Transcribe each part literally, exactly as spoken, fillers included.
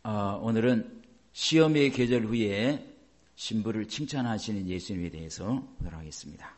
어, 오늘은 시험의 계절 후에 신부를 칭찬하시는 예수님에 대해서 보도록 하겠습니다.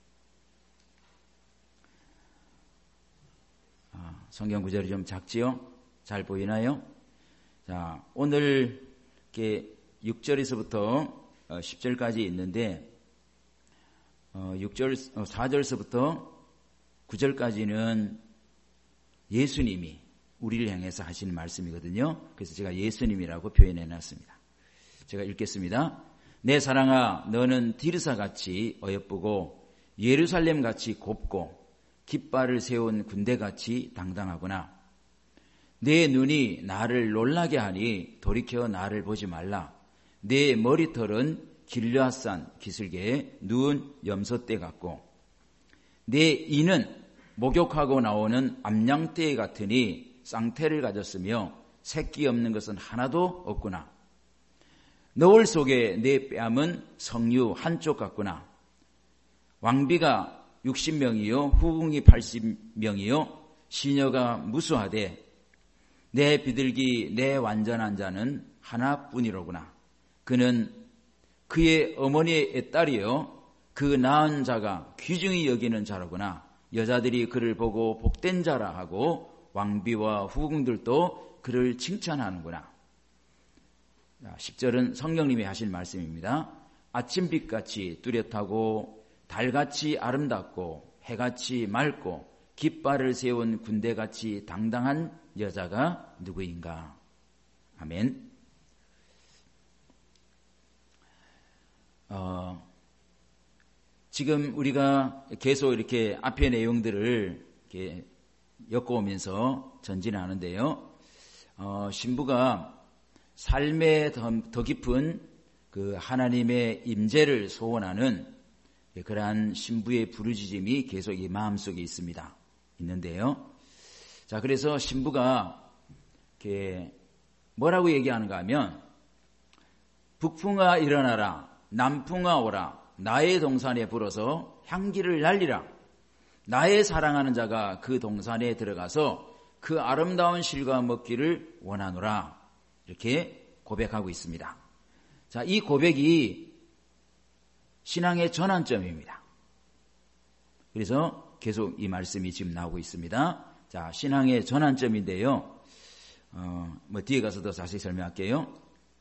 어, 성경 구절이 좀 작지요? 잘 보이나요? 자, 오늘 이렇게 육 절에서부터 십 절까지 있는데 어, 육 절, 사 절에서부터 구 절까지는 예수님이 우리를 향해서 하시는 말씀이거든요. 그래서 제가 예수님이라고 표현해 놨습니다. 제가 읽겠습니다. 내 사랑아, 너는 디르사같이 어여쁘고 예루살렘같이 곱고 깃발을 세운 군대같이 당당하구나. 내 눈이 나를 놀라게 하니 돌이켜 나를 보지 말라. 내 머리털은 길르앗산 기슭에 누운 염소떼 같고 내 이는 목욕하고 나오는 암양떼 같으니 쌍태를 가졌으며 새끼 없는 것은 하나도 없구나. 너울 속에 내 뺨은 성류 한쪽 같구나. 왕비가 육십 명이요 후궁이 팔십 명이요 시녀가 무수하되 내 비둘기 내 완전한 자는 하나뿐이로구나. 그는 그의 어머니의 딸이요 그 낳은 자가 귀중히 여기는 자로구나. 여자들이 그를 보고 복된 자라 하고 왕비와 후궁들도 그를 칭찬하는구나. 십 절은 성령님이 하신 말씀입니다. 아침빛같이 뚜렷하고 달같이 아름답고 해같이 맑고 깃발을 세운 군대같이 당당한 여자가 누구인가. 아멘. 어, 지금 우리가 계속 이렇게 앞의 내용들을 이렇게 엮어오면서 전진하는데요. 어, 신부가 삶에 더, 더 깊은 그 하나님의 임재를 소원하는 그러한 신부의 부르짖음이 계속 이 마음속에 있습니다. 있는데요. 자, 그래서 신부가 이렇게 뭐라고 얘기하는가 하면 북풍아 일어나라, 남풍아 오라, 나의 동산에 불어서 향기를 날리라. 나의 사랑하는 자가 그 동산에 들어가서 그 아름다운 실과 먹기를 원하노라. 이렇게 고백하고 있습니다. 자, 이 고백이 신앙의 전환점입니다. 그래서 계속 이 말씀이 지금 나오고 있습니다. 자, 신앙의 전환점인데요. 어, 뭐 뒤에 가서 더 자세히 설명할게요.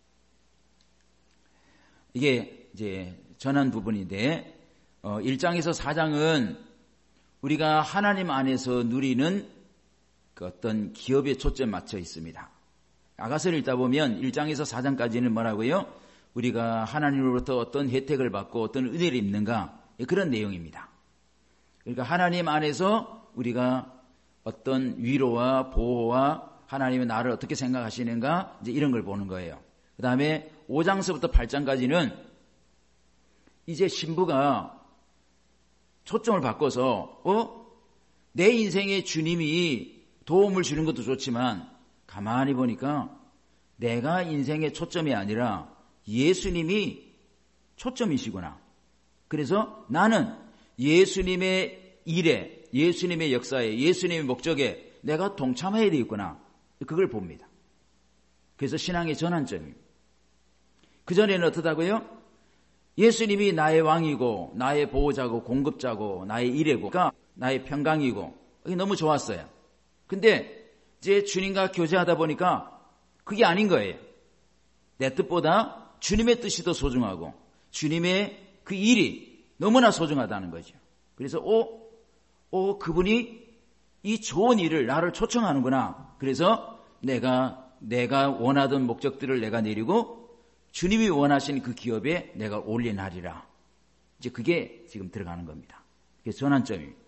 이게 이제 전환 부분인데 어, 일 장에서 사 장은 우리가 하나님 안에서 누리는 그 어떤 기업에 초점 맞춰 있습니다. 아가서를 읽다 보면 일 장에서 사 장까지는 뭐라고요? 우리가 하나님으로부터 어떤 혜택을 받고 어떤 은혜를 입는가 그런 내용입니다. 그러니까 하나님 안에서 우리가 어떤 위로와 보호와 하나님의 나를 어떻게 생각하시는가 이제 이런 걸 보는 거예요. 그 다음에 오 장서부터 팔 장까지는 이제 신부가 초점을 바꿔서 어? 내 인생에 주님이 도움을 주는 것도 좋지만 가만히 보니까 내가 인생의 초점이 아니라 예수님이 초점이시구나. 그래서 나는 예수님의 일에, 예수님의 역사에, 예수님의 목적에 내가 동참해야 되겠구나. 그걸 봅니다. 그래서 신앙의 전환점입니다. 그전에는 어떻다고요? 예수님이 나의 왕이고 나의 보호자고 공급자고 나의 일회고 나의 평강이고 이게 너무 좋았어요. 근데 이제 주님과 교제하다 보니까 그게 아닌 거예요. 내 뜻보다 주님의 뜻이 더 소중하고 주님의 그 일이 너무나 소중하다는 거죠. 그래서 오, 오 그분이 이 좋은 일을 나를 초청하는구나. 그래서 내가 내가 원하던 목적들을 내가 내리고 주님이 원하신 그 기업에 내가 올인하리라. 이제 그게 지금 들어가는 겁니다. 그게 전환점입니다.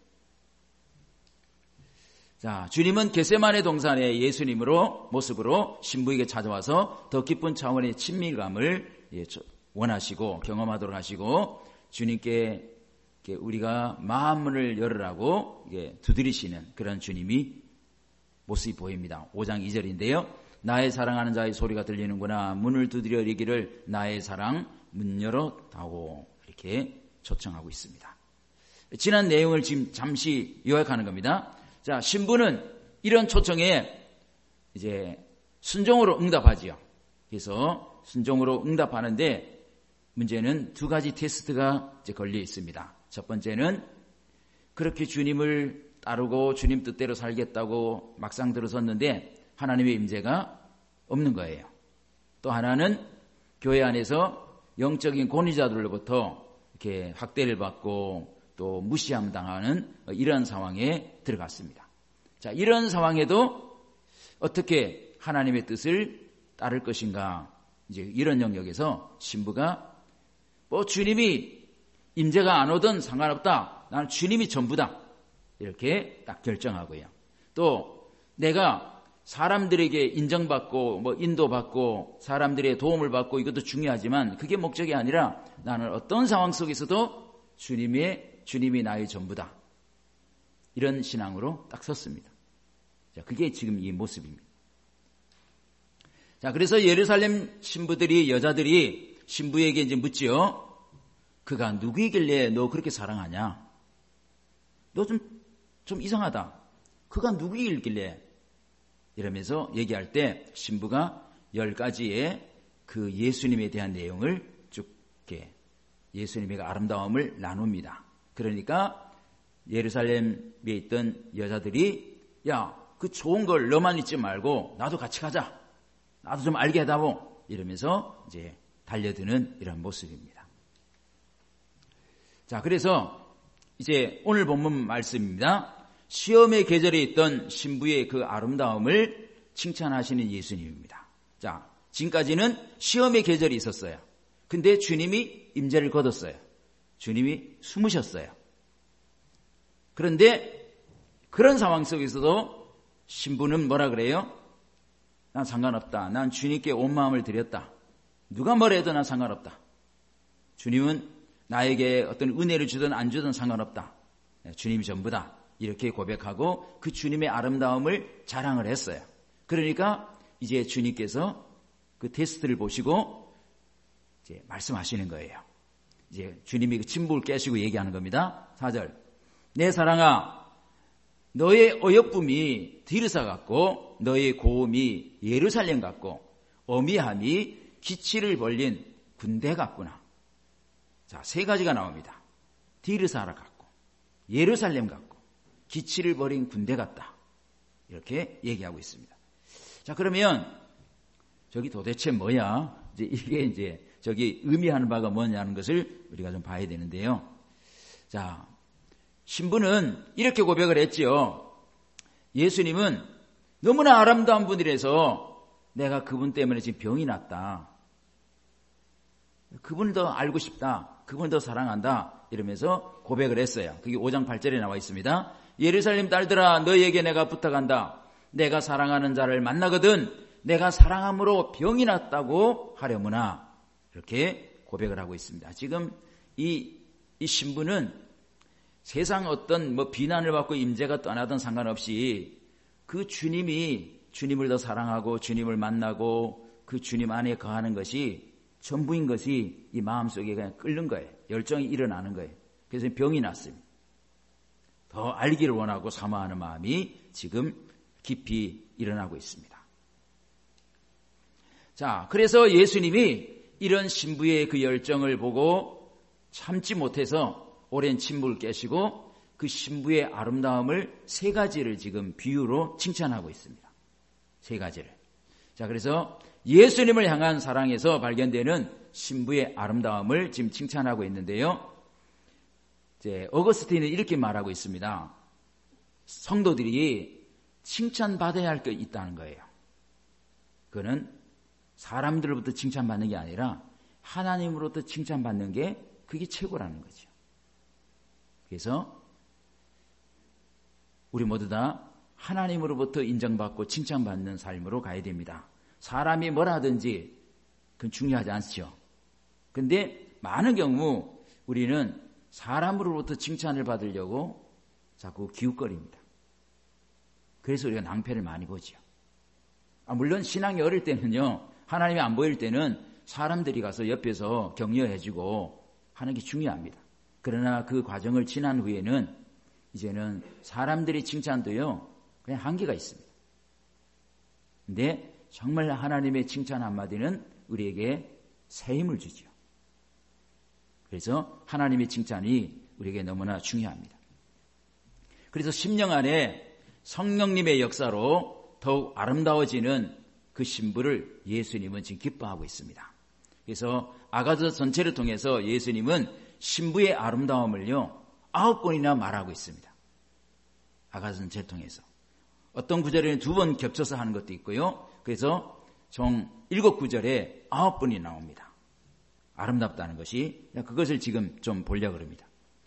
자, 주님은 겟세마네 동산에 예수님으로 모습으로 신부에게 찾아와서 더 깊은 차원의 친밀감을 원하시고 경험하도록 하시고 주님께 우리가 마음문을 열으라고 두드리시는 그런 주님이 모습이 보입니다. 오 장 이 절인데요. 나의 사랑하는 자의 소리가 들리는구나. 문을 두드려 이기를 나의 사랑 문 열어다오. 이렇게 초청하고 있습니다. 지난 내용을 지금 잠시 요약하는 겁니다. 자, 신부는 이런 초청에 이제 순종으로 응답하지요. 그래서 순종으로 응답하는데 문제는 두 가지 테스트가 이제 걸려 있습니다. 첫 번째는 그렇게 주님을 따르고 주님 뜻대로 살겠다고 막상 들어섰는데 하나님의 임재가 없는 거예요. 또 하나는 교회 안에서 영적인 권위자들로부터 이렇게 학대를 받고 또 무시함 당하는 이런 상황에 들어갔습니다. 자, 이런 상황에도 어떻게 하나님의 뜻을 따를 것인가? 이제 이런 영역에서 신부가 뭐 주님이 임재가 안 오든 상관없다. 나는 주님이 전부다. 이렇게 딱 결정하고요. 또 내가 사람들에게 인정받고 뭐 인도받고 사람들의 도움을 받고 이것도 중요하지만 그게 목적이 아니라 나는 어떤 상황 속에서도 주님의 주님이 나의 전부다. 이런 신앙으로 딱 섰습니다. 자, 그게 지금 이 모습입니다. 자, 그래서 예루살렘 신부들이 여자들이 신부에게 이제 묻지요. 그가 누구이길래 너 그렇게 사랑하냐? 너 좀 좀 이상하다. 그가 누구이길래? 이러면서 얘기할 때 신부가 열 가지의 그 예수님에 대한 내용을 쭉 이렇게 예수님의 아름다움을 나눕니다. 그러니까 예루살렘에 있던 여자들이 야, 그 좋은 걸 너만 잊지 말고 나도 같이 가자. 나도 좀 알게 해다보. 이러면서 이제 달려드는 이런 모습입니다. 자, 그래서 이제 오늘 본문 말씀입니다. 시험의 계절에 있던 신부의 그 아름다움을 칭찬하시는 예수님입니다. 자, 지금까지는 시험의 계절이 있었어요. 근데 주님이 임재를 거뒀어요. 주님이 숨으셨어요. 그런데 그런 상황 속에서도 신부는 뭐라 그래요? 난 상관없다. 난 주님께 온 마음을 드렸다. 누가 뭐라 해도 난 상관없다. 주님은 나에게 어떤 은혜를 주든 안 주든 상관없다. 주님이 전부다. 이렇게 고백하고 그 주님의 아름다움을 자랑을 했어요. 그러니까 이제 주님께서 그 테스트를 보시고 이제 말씀하시는 거예요. 이제 주님이 그 침묵을 깨시고 얘기하는 겁니다. 사 절. 내 사랑아, 너의 어여쁨이 디르사 같고 너의 고음이 예루살렘 같고 어미함이 기치를 벌린 군대 같구나. 자, 세 가지가 나옵니다. 디르사라 같고 예루살렘 같고 기치를 벌인 군대 같다. 이렇게 얘기하고 있습니다. 자, 그러면 저기 도대체 뭐야? 이제 이게 이제 저기 의미하는 바가 뭐냐는 것을 우리가 좀 봐야 되는데요. 자, 신부는 이렇게 고백을 했지요. 예수님은 너무나 아름다운 분이라서 내가 그분 때문에 지금 병이 났다. 그분을 더 알고 싶다. 그분을 더 사랑한다. 이러면서 고백을 했어요. 그게 오 장 팔 절에 나와 있습니다. 예루살렘 딸들아, 너희에게 내가 부탁한다. 내가 사랑하는 자를 만나거든 내가 사랑함으로 병이 났다고 하려무나. 이렇게 고백을 하고 있습니다. 지금 이, 이 신부는 세상 어떤 뭐 비난을 받고 임재가 떠나든 상관없이 그 주님이 주님을 더 사랑하고 주님을 만나고 그 주님 안에 거하는 것이 전부인 것이 이 마음속에 그냥 끓는 거예요. 열정이 일어나는 거예요. 그래서 병이 났습니다. 더 알기를 원하고 사모하는 마음이 지금 깊이 일어나고 있습니다. 자, 그래서 예수님이 이런 신부의 그 열정을 보고 참지 못해서 오랜 침묵을 깨시고 그 신부의 아름다움을 세 가지를 지금 비유로 칭찬하고 있습니다. 세 가지를. 자, 그래서 예수님을 향한 사랑에서 발견되는 신부의 아름다움을 지금 칭찬하고 있는데요. 이제 어거스틴은 이렇게 말하고 있습니다. 성도들이 칭찬받아야 할 게 있다는 거예요. 그거는 사람들로부터 칭찬받는 게 아니라 하나님으로부터 칭찬받는 게 그게 최고라는 거죠. 그래서 우리 모두 다 하나님으로부터 인정받고 칭찬받는 삶으로 가야 됩니다. 사람이 뭐라 하든지 그건 중요하지 않죠. 근데 많은 경우 우리는 사람으로부터 칭찬을 받으려고 자꾸 기웃거립니다. 그래서 우리가 낭패를 많이 보죠. 아, 물론 신앙이 어릴 때는요, 하나님이 안 보일 때는 사람들이 가서 옆에서 격려해주고 하는 게 중요합니다. 그러나 그 과정을 지난 후에는 이제는 사람들이 칭찬도요, 그냥 한계가 있습니다. 근데 정말 하나님의 칭찬 한마디는 우리에게 새 힘을 주죠. 그래서 하나님의 칭찬이 우리에게 너무나 중요합니다. 그래서 심령 안에 성령님의 역사로 더욱 아름다워지는 그 신부를 예수님은 지금 기뻐하고 있습니다. 그래서 아가서 전체를 통해서 예수님은 신부의 아름다움을요 아홉 번이나 말하고 있습니다. 아가서 전체를 통해서 어떤 구절에는 두 번 겹쳐서 하는 것도 있고요. 그래서 총 일곱 구절에 아홉 번이 나옵니다. 아름답다는 것이 그것을 지금 좀 보려고 합니다.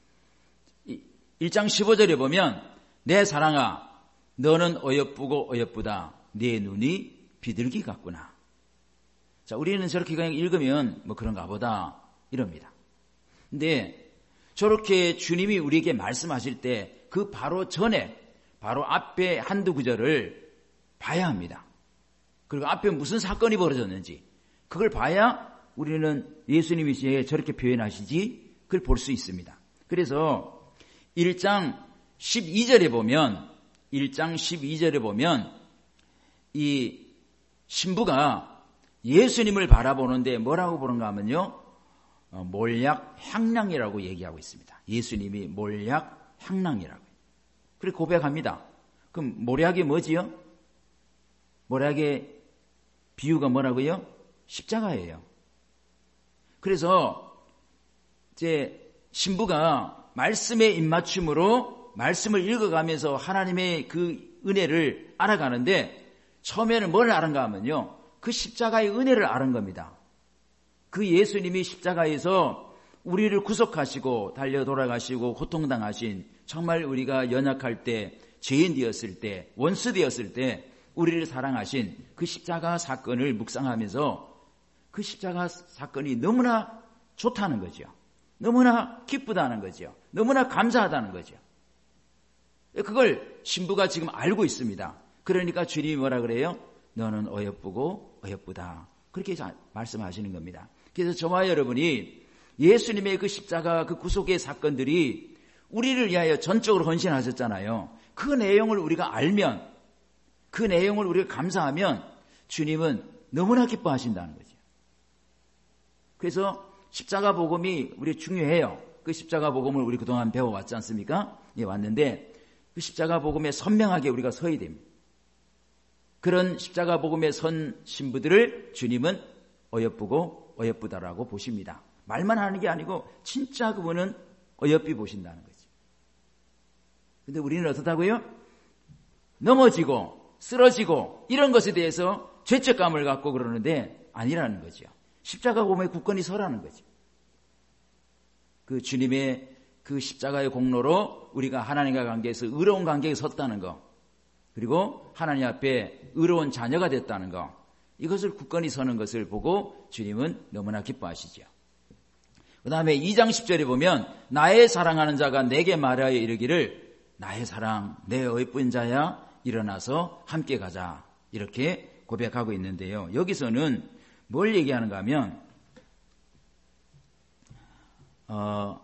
일 장 십오 절에 보면 내 사랑아 너는 어여쁘고 어여쁘다 네 눈이 비둘기 같구나. 자, 우리는 저렇게 그냥 읽으면 뭐 그런가 보다 이럽니다. 근데 저렇게 주님이 우리에게 말씀하실 때 그 바로 전에 바로 앞에 한두 구절을 봐야 합니다. 그리고 앞에 무슨 사건이 벌어졌는지 그걸 봐야 우리는 예수님이 저렇게 표현하시지 그걸 볼 수 있습니다. 그래서 일 장 십이 절에 보면 일 장 십이 절에 보면 이 신부가 예수님을 바라보는데 뭐라고 보는가 하면요. 어, 몰약 향랑이라고 얘기하고 있습니다. 예수님이 몰약 향랑이라고. 그리고 고백합니다. 그럼 몰약이 뭐지요? 몰약의 비유가 뭐라고요? 십자가예요. 그래서 이제 신부가 말씀의 입맞춤으로 말씀을 읽어가면서 하나님의 그 은혜를 알아가는데 처음에는 뭘 알은가 하면요. 그 십자가의 은혜를 아는 겁니다. 그 예수님이 십자가에서 우리를 구속하시고 달려 돌아가시고 고통당하신 정말 우리가 연약할 때 죄인 되었을 때 원수 되었을 때 우리를 사랑하신 그 십자가 사건을 묵상하면서 그 십자가 사건이 너무나 좋다는 거죠. 너무나 기쁘다는 거죠. 너무나 감사하다는 거죠. 그걸 신부가 지금 알고 있습니다. 그러니까 주님이 뭐라 그래요? 너는 어여쁘고 어여쁘다. 그렇게 말씀하시는 겁니다. 그래서 저와 여러분이 예수님의 그 십자가 그 구속의 사건들이 우리를 위하여 전적으로 헌신하셨잖아요. 그 내용을 우리가 알면 그 내용을 우리가 감사하면 주님은 너무나 기뻐하신다는 거죠. 그래서 십자가 복음이 우리 중요해요. 그 십자가 복음을 우리 그동안 배워왔지 않습니까? 예, 왔는데 그 십자가 복음에 선명하게 우리가 서야 됩니다. 그런 십자가 복음에 선 신부들을 주님은 어여쁘고 어여쁘다라고 보십니다. 말만 하는 게 아니고 진짜 그분은 어여삐 보신다는 거죠. 근데 우리는 어떻다고요? 넘어지고 쓰러지고 이런 것에 대해서 죄책감을 갖고 그러는데 아니라는 거죠. 십자가 복음에 굳건히 서라는 거죠. 그 주님의 그 십자가의 공로로 우리가 하나님과 관계에서 의로운 관계에 섰다는 거, 그리고 하나님 앞에 의로운 자녀가 됐다는 거, 이것을 굳건히 서는 것을 보고 주님은 너무나 기뻐하시죠. 그 다음에 이 장 십 절에 보면 나의 사랑하는 자가 내게 말하여 이르기를 나의 사랑 내 어이쁜 자야 일어나서 함께 가자 이렇게 고백하고 있는데요. 여기서는 뭘 얘기하는가 하면 어,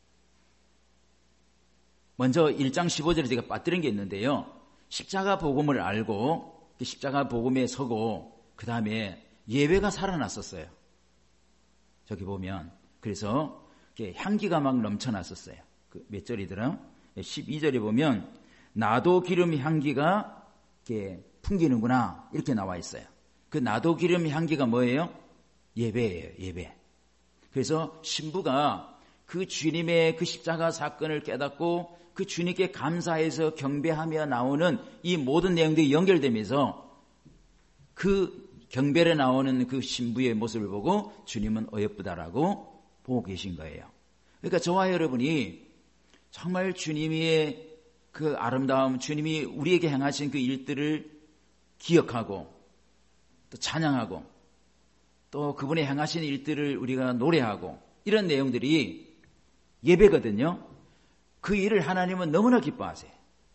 먼저 일 장 십오 절에 제가 빠뜨린 게 있는데요. 십자가 복음을 알고 십자가 복음에 서고 그 다음에 예배가 살아났었어요. 저기 보면 그래서 향기가 막 넘쳐났었어요. 그 몇 절이더라? 십이 절에 보면 나도 기름 향기가 이렇게 풍기는구나 이렇게 나와 있어요. 그 나도 기름 향기가 뭐예요? 예배예요. 예배. 그래서 신부가 그 주님의 그 십자가 사건을 깨닫고 그 주님께 감사해서 경배하며 나오는 이 모든 내용들이 연결되면서 그 경배에 나오는 그 신부의 모습을 보고 주님은 어여쁘다라고 보고 계신 거예요. 그러니까 저와 여러분이 정말 주님의 그 아름다움, 주님이 우리에게 행하신 그 일들을 기억하고 또 찬양하고 또 그분의 행하신 일들을 우리가 노래하고 이런 내용들이 예배거든요. 그 일을 하나님은 너무나 기뻐하세요.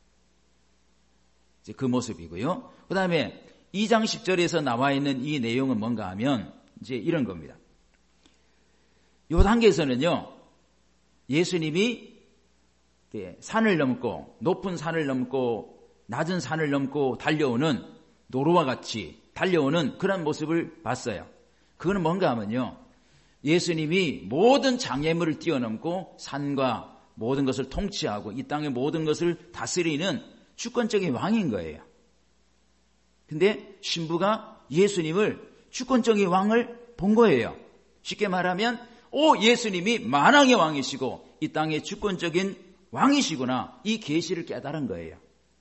이제 그 모습이고요. 그 다음에 이 장 십 절에서 나와 있는 이 내용은 뭔가 하면 이제 이런 겁니다. 이 단계에서는요, 예수님이 산을 넘고 높은 산을 넘고 낮은 산을 넘고 달려오는 노루와 같이 달려오는 그런 모습을 봤어요. 그거는 뭔가 하면요, 예수님이 모든 장애물을 뛰어넘고 산과 모든 것을 통치하고 이 땅의 모든 것을 다스리는 주권적인 왕인 거예요. 근데 신부가 예수님을 주권적인 왕을 본 거예요. 쉽게 말하면 오, 예수님이 만왕의 왕이시고 이 땅의 주권적인 왕이시구나, 이 계시를 깨달은 거예요.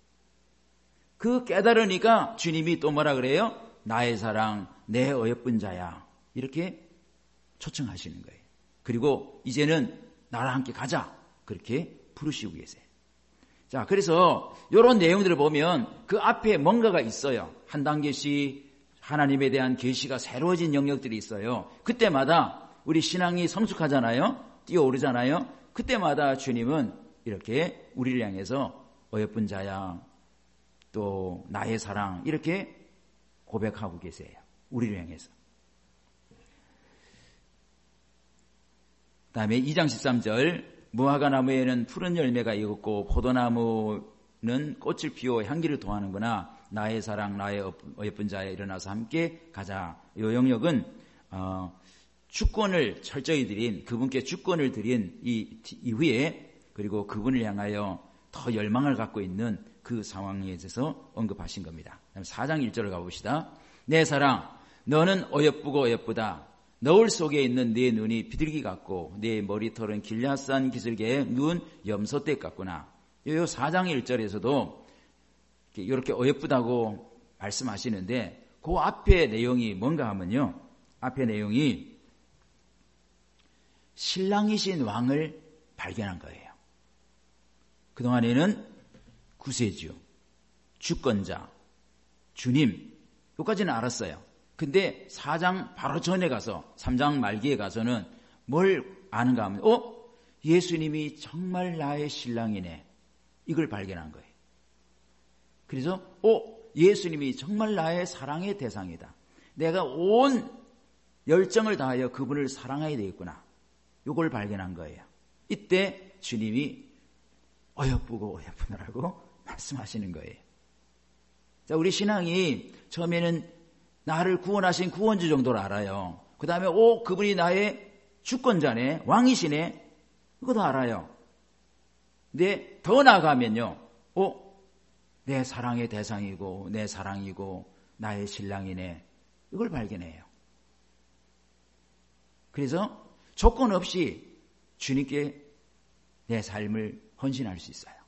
그 깨달으니까 주님이 또 뭐라 그래요? 나의 사랑, 내 어여쁜 자야, 이렇게 초청하시는 거예요. 그리고 이제는 나랑 함께 가자, 그렇게 부르시고 계세요. 자, 그래서 이런 내용들을 보면 그 앞에 뭔가가 있어요. 한 단계씩 하나님에 대한 계시가 새로워진 영역들이 있어요. 그때마다 우리 신앙이 성숙하잖아요. 뛰어오르잖아요. 그때마다 주님은 이렇게 우리를 향해서 어여쁜 자야, 또 나의 사랑, 이렇게 고백하고 계세요. 우리를 향해서. 다음에 이 장 십삼 절, 무화과 나무에는 푸른 열매가 익었고 포도나무는 꽃을 피워 향기를 도하는구나. 나의 사랑, 나의 어여쁜 자에 일어나서 함께 가자. 이 영역은 어, 주권을 철저히 드린, 그분께 주권을 드린 이 이후에, 그리고 그분을 향하여 더 열망을 갖고 있는 그 상황에 대해서 언급하신 겁니다. 사 장 일 절을 가봅시다. 내 사랑, 너는 어여쁘고 어여쁘다. 너울 속에 있는 네 눈이 비둘기 같고 네 머리털은 길앗산 기슭에 누운 염소떼 같구나. 이 사 장 일 절에서도 이렇게 어여쁘다고 말씀하시는데 그 앞에 내용이 뭔가 하면요, 앞에 내용이 신랑이신 왕을 발견한 거예요. 그동안에는 구세주, 주권자, 주님, 여기까지는 알았어요. 근데 사 장 바로 전에 가서 삼 장 말기에 가서는 뭘 아는가 하면 어? 예수님이 정말 나의 신랑이네, 이걸 발견한 거예요. 그래서 어? 예수님이 정말 나의 사랑의 대상이다. 내가 온 열정을 다하여 그분을 사랑해야 되겠구나, 이걸 발견한 거예요. 이때 주님이 어여쁘고 어여쁘다라고 말씀하시는 거예요. 자, 우리 신앙이 처음에는 나를 구원하신 구원주 정도로 알아요. 그 다음에 오, 그분이 나의 주권자네, 왕이시네, 이것도 알아요. 근데 더 나아가면요, 오, 내 사랑의 대상이고 내 사랑이고 나의 신랑이네, 이걸 발견해요. 그래서 조건 없이 주님께 내 삶을 헌신할 수 있어요.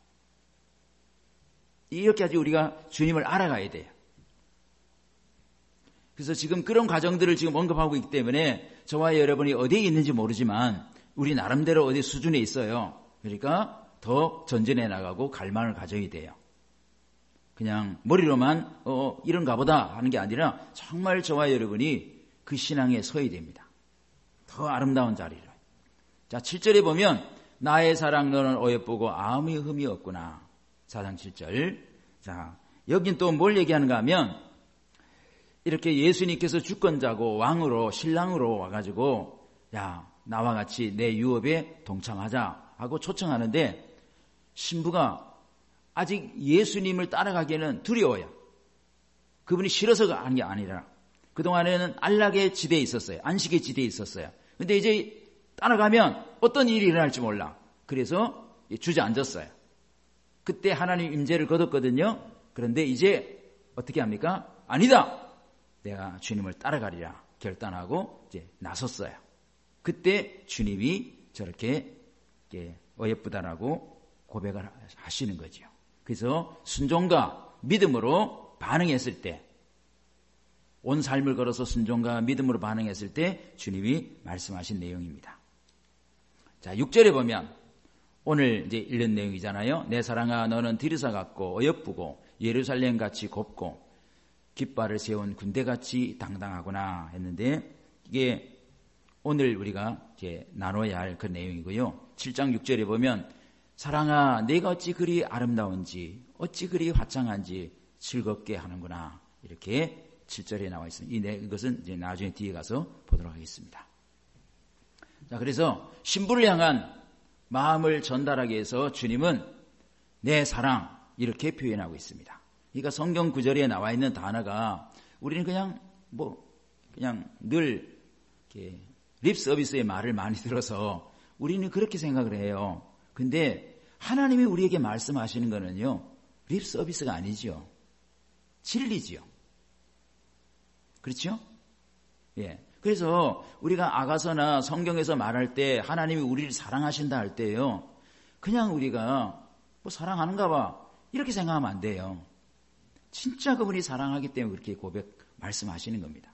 이렇게까지 우리가 주님을 알아가야 돼요. 그래서 지금 그런 과정들을 지금 언급하고 있기 때문에 저와 여러분이 어디에 있는지 모르지만 우리 나름대로 어디 수준에 있어요. 그러니까 더 전진해 나가고 갈망을 가져야 돼요. 그냥 머리로만 어 이런가 보다 하는 게 아니라 정말 저와 여러분이 그 신앙에 서야 됩니다. 더 아름다운 자리로. 자, 칠 절에 보면 나의 사랑 너는 어여쁘고 아무 흠이 없구나. 사 장 칠 절. 자, 여긴 또 뭘 얘기하는가 하면 이렇게 예수님께서 주권자고 왕으로 신랑으로 와가지고 야, 나와 같이 내 유업에 동참하자 하고 초청하는데 신부가 아직 예수님을 따라가기에는 두려워요. 그분이 싫어서가 하는 게 아니라 그동안에는 안락의 지대에 있었어요. 안식의 지대에 있었어요. 근데 이제 따라가면 어떤 일이 일어날지 몰라. 그래서 주저앉았어요. 그때 하나님 임재를 거뒀거든요. 그런데 이제 어떻게 합니까? 아니다. 내가 주님을 따라가리라 결단하고 이제 나섰어요. 그때 주님이 저렇게 어여쁘다라고 고백을 하시는 거죠. 그래서 순종과 믿음으로 반응했을 때, 온 삶을 걸어서 순종과 믿음으로 반응했을 때 주님이 말씀하신 내용입니다. 자, 육 절에 보면 오늘 이제 읽는 내용이잖아요. 내 사랑아 너는 디르사 같고 어여쁘고 예루살렘 같이 곱고 깃발을 세운 군대같이 당당하구나 했는데 이게 오늘 우리가 이제 나눠야 할 그 내용이고요. 칠 장 육 절에 보면 사랑아 내가 어찌 그리 아름다운지 어찌 그리 화창한지 즐겁게 하는구나, 이렇게 칠 절에 나와 있습니다. 이것은 이제 나중에 뒤에 가서 보도록 하겠습니다. 자, 그래서 신부를 향한 마음을 전달하기 위해서 주님은 내 사랑 이렇게 표현하고 있습니다. 그러니까 성경 구절에 나와 있는 단어가 우리는 그냥 뭐 그냥 늘 이렇게 립 서비스의 말을 많이 들어서 우리는 그렇게 생각을 해요. 근데 하나님이 우리에게 말씀하시는 거는요, 립 서비스가 아니죠. 진리지요. 그렇죠? 예. 그래서 우리가 아가서나 성경에서 말할 때 하나님이 우리를 사랑하신다 할 때요, 그냥 우리가 뭐 사랑하는가 봐 이렇게 생각하면 안 돼요. 진짜 그분이 사랑하기 때문에 그렇게 고백 말씀하시는 겁니다.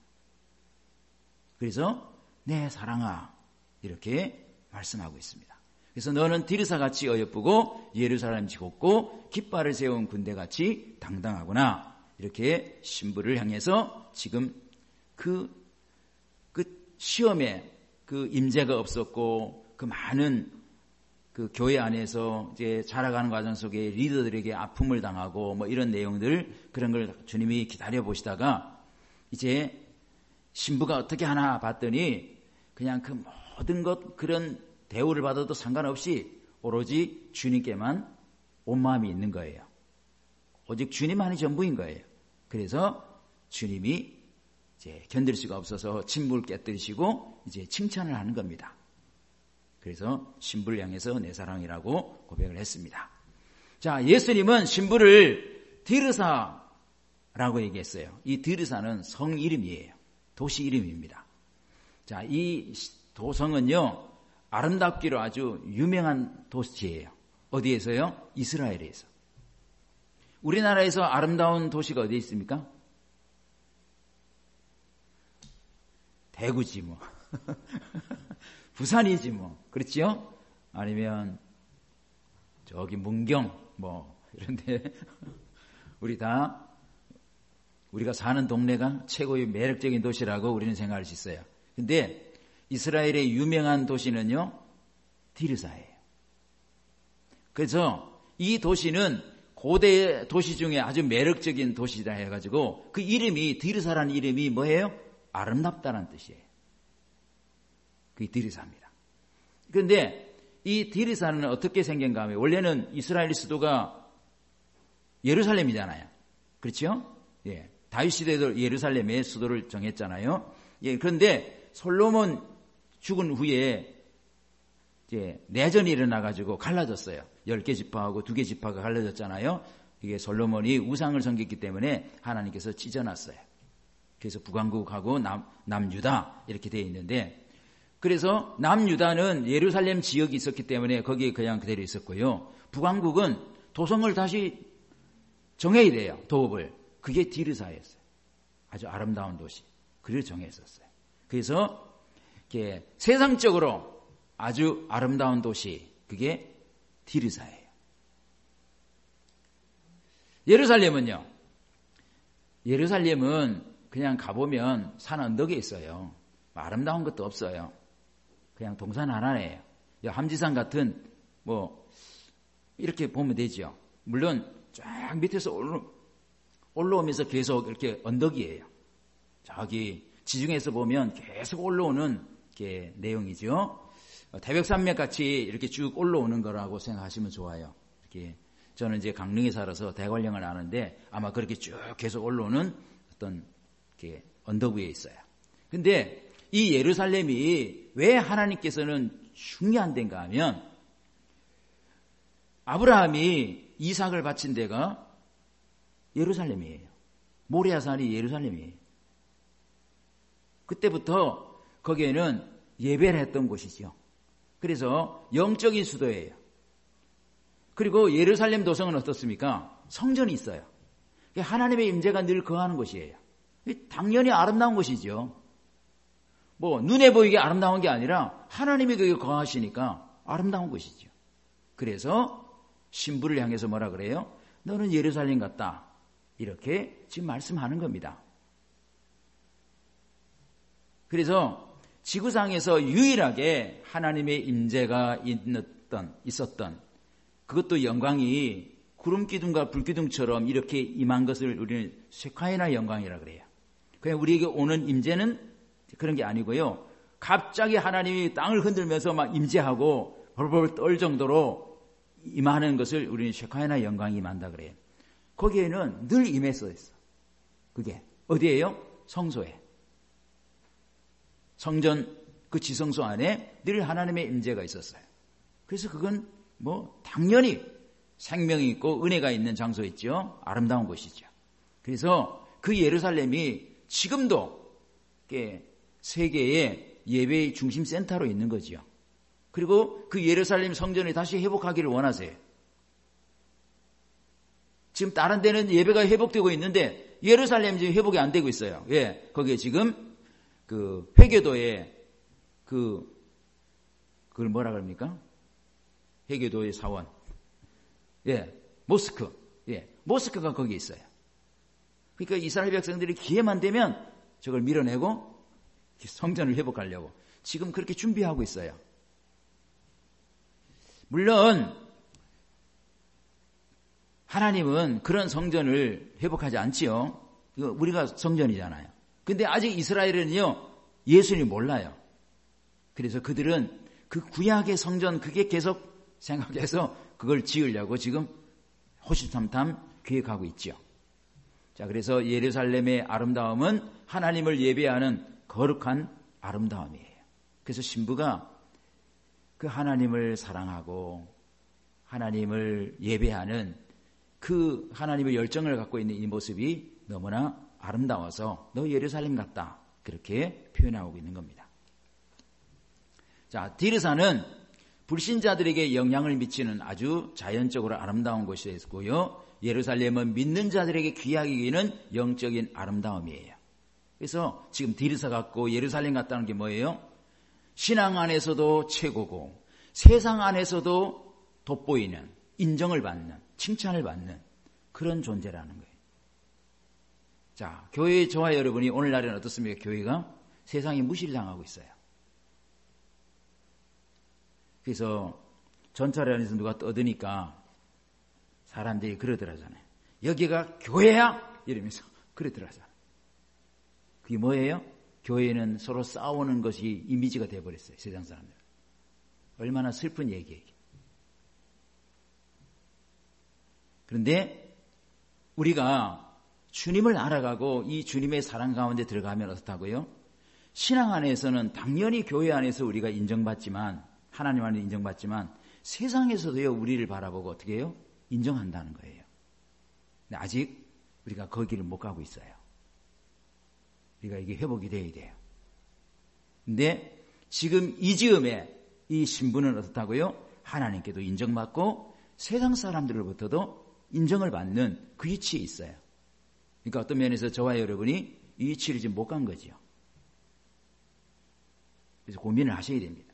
그래서 내 사랑아 이렇게 말씀하고 있습니다. 그래서 너는 디르사같이 어여쁘고 예루살렘같이 곱고 깃발을 세운 군대같이 당당하구나. 이렇게 신부를 향해서 지금 그, 그 시험에 그 임재가 없었고 그 많은 그 교회 안에서 이제 자라가는 과정 속에 리더들에게 아픔을 당하고 뭐 이런 내용들, 그런 걸 주님이 기다려 보시다가 이제 신부가 어떻게 하나 봤더니 그냥 그 모든 것 그런 대우를 받아도 상관없이 오로지 주님께만 온 마음이 있는 거예요. 오직 주님만이 전부인 거예요. 그래서 주님이 이제 견딜 수가 없어서 침묵을 깨뜨리시고 이제 칭찬을 하는 겁니다. 그래서 신부를 향해서 내 사랑이라고 고백을 했습니다. 자, 예수님은 신부를 디르사라고 얘기했어요. 이 디르사는 성 이름이에요. 도시 이름입니다. 자, 이 도성은요, 아름답기로 아주 유명한 도시예요. 어디에서요? 이스라엘에서. 우리나라에서 아름다운 도시가 어디에 있습니까? 대구지 뭐. 부산이지 뭐. 그렇지요? 아니면 저기 문경 뭐 이런데 우리 다 우리가 사는 동네가 최고의 매력적인 도시라고 우리는 생각할 수 있어요. 근데 이스라엘의 유명한 도시는요, 디르사예요. 그래서 이 도시는 고대 도시 중에 아주 매력적인 도시다 해가지고 그 이름이, 디르사라는 이름이 뭐예요? 아름답다는 뜻이에요. 그게 디르사입니다. 그런데 이 디르사는 어떻게 생긴가 하면 원래는 이스라엘 수도가 예루살렘이잖아요. 그렇죠? 예. 다윗 시대도 예루살렘의 수도를 정했잖아요. 예. 그런데 솔로몬 죽은 후에 이제 내전이 일어나가지고 갈라졌어요. 열 개 지파하고 두 개 지파가 갈라졌잖아요. 이게 솔로몬이 우상을 섬겼기 때문에 하나님께서 찢어놨어요. 그래서 북왕국하고 남, 남유다 이렇게 되어 있는데, 그래서 남유다는 예루살렘 지역이 있었기 때문에 거기에 그냥 그대로 있었고요. 북왕국은 도성을 다시 정해야 돼요. 도읍을. 그게 디르사였어요. 아주 아름다운 도시. 그를 정했었어요. 그래서 이렇게 세상적으로 아주 아름다운 도시, 그게 디르사예요. 예루살렘은요, 예루살렘은 그냥 가보면 산 언덕에 있어요. 아름다운 것도 없어요. 그냥 동산 하나예요. 함지산 같은 뭐 이렇게 보면 되죠. 물론 쫙 밑에서 올라, 올라오면서 계속 이렇게 언덕이에요. 저기 지중해에서 보면 계속 올라오는 게 내용이죠. 태백산맥 같이 이렇게 쭉 올라오는 거라고 생각하시면 좋아요. 이렇게 저는 이제 강릉에 살아서 대관령을 아는데 아마 그렇게 쭉 계속 올라오는 어떤 이렇게 언덕 위에 있어요. 근데 이 예루살렘이 왜 하나님께서는 중요한 데인가 하면, 아브라함이 이삭을 바친 데가 예루살렘이에요. 모리아산이 예루살렘이에요. 그때부터 거기에는 예배를 했던 곳이죠. 그래서 영적인 수도예요. 그리고 예루살렘 도성은 어떻습니까? 성전이 있어요. 하나님의 임재가 늘 거하는 곳이에요. 당연히 아름다운 곳이죠. 뭐 눈에 보이게 아름다운 게 아니라 하나님이 거기에 거하시니까 아름다운 곳이죠. 그래서 신부를 향해서 뭐라 그래요? 너는 예루살렘 같다. 이렇게 지금 말씀하는 겁니다. 그래서 지구상에서 유일하게 하나님의 임재가 있었던, 있었던 그것도 영광이 구름 기둥과 불 기둥처럼 이렇게 임한 것을 우리는 쉐카이나 영광이라 그래요. 그냥 우리에게 오는 임재는 그런 게 아니고요. 갑자기 하나님이 땅을 흔들면서 막 임재하고 벌벌 떨 정도로 임하는 것을 우리는 쉐카이나 영광이 임한다 그래요. 거기에는 늘 임했어 있어. 그게 어디에요? 성소에. 성전 그 지성소 안에 늘 하나님의 임재가 있었어요. 그래서 그건 뭐 당연히 생명이 있고 은혜가 있는 장소였죠. 아름다운 곳이죠. 그래서 그 예루살렘이 지금도 세계의 예배의 중심 센터로 있는 거지요. 그리고 그 예루살렘 성전을 다시 회복하기를 원하세요. 지금 다른 데는 예배가 회복되고 있는데 예루살렘이 지금 회복이 안 되고 있어요. 예, 거기에 지금 그 회계도에 그 그걸 뭐라 그럽니까? 회계도의 사원, 예, 모스크, 예, 모스크가 거기 있어요. 그러니까 이스라엘 백성들이 기회만 되면 저걸 밀어내고 성전을 회복하려고 지금 그렇게 준비하고 있어요. 물론 하나님은 그런 성전을 회복하지 않지요. 우리가 성전이잖아요. 근데 아직 이스라엘은요, 예수님 몰라요. 그래서 그들은 그 구약의 성전 그게 계속 생각해서 그걸 지으려고 지금 호시탐탐 계획하고 있죠. 자, 그래서 예루살렘의 아름다움은 하나님을 예배하는 거룩한 아름다움이에요. 그래서 신부가 그 하나님을 사랑하고 하나님을 예배하는 그 하나님의 열정을 갖고 있는 이 모습이 너무나 아름다워서 너 예루살렘 같다, 그렇게 표현하고 있는 겁니다. 자, 디르사는 불신자들에게 영향을 미치는 아주 자연적으로 아름다운 곳이었고요, 예루살렘은 믿는 자들에게 귀하게 여기는 영적인 아름다움이에요. 그래서 지금 디르사 같고 예루살렘 같다는 게 뭐예요? 신앙 안에서도 최고고 세상 안에서도 돋보이는, 인정을 받는, 칭찬을 받는 그런 존재라는 거예요. 자, 교회 저와 여러분이 오늘날에는 어떻습니까? 교회가 세상에 무시를 당하고 있어요. 그래서 전철 안에서 누가 떠드니까 사람들이 그러더라잖아요. 여기가 교회야? 이러면서 그러더라잖아요. 그게 뭐예요? 교회는 서로 싸우는 것이 이미지가 되어버렸어요. 세상 사람들. 얼마나 슬픈 얘기예요. 그런데 우리가 주님을 알아가고 이 주님의 사랑 가운데 들어가면 어떻다고요? 신앙 안에서는 당연히 교회 안에서 우리가 인정받지만, 하나님 안에 인정받지만 세상에서도요, 우리를 바라보고 어떻게 해요? 인정한다는 거예요. 근데 아직 우리가 거기를 못 가고 있어요. 우리가 이게 회복이 돼야 돼요. 근데 지금 이 즈음에 이 신부는 어떻다고요? 하나님께도 인정받고 세상 사람들로부터도 인정을 받는 그 위치에 있어요. 그러니까 어떤 면에서 저와 여러분이 이 위치를 지금 못 간 거죠. 그래서 고민을 하셔야 됩니다.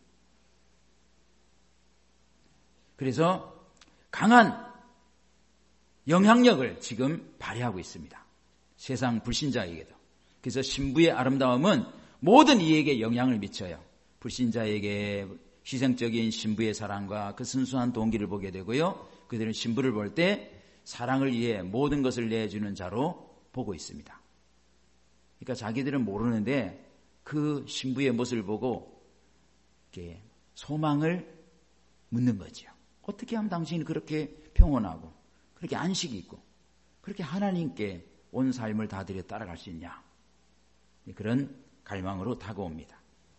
그래서 강한 영향력을 지금 발휘하고 있습니다. 세상 불신자에게도. 그래서 신부의 아름다움은 모든 이에게 영향을 미쳐요. 불신자에게 희생적인 신부의 사랑과 그 순수한 동기를 보게 되고요, 그들은 신부를 볼 때 사랑을 위해 모든 것을 내주는 자로 보고 있습니다. 그러니까 자기들은 모르는데 그 신부의 모습을 보고 이렇게 소망을 묻는 거죠. 어떻게 하면 당신이 그렇게 평온하고 그렇게 안식이 있고 그렇게 하나님께 온 삶을 다 들여 따라갈 수 있냐, 그런 갈망으로 다가옵니다.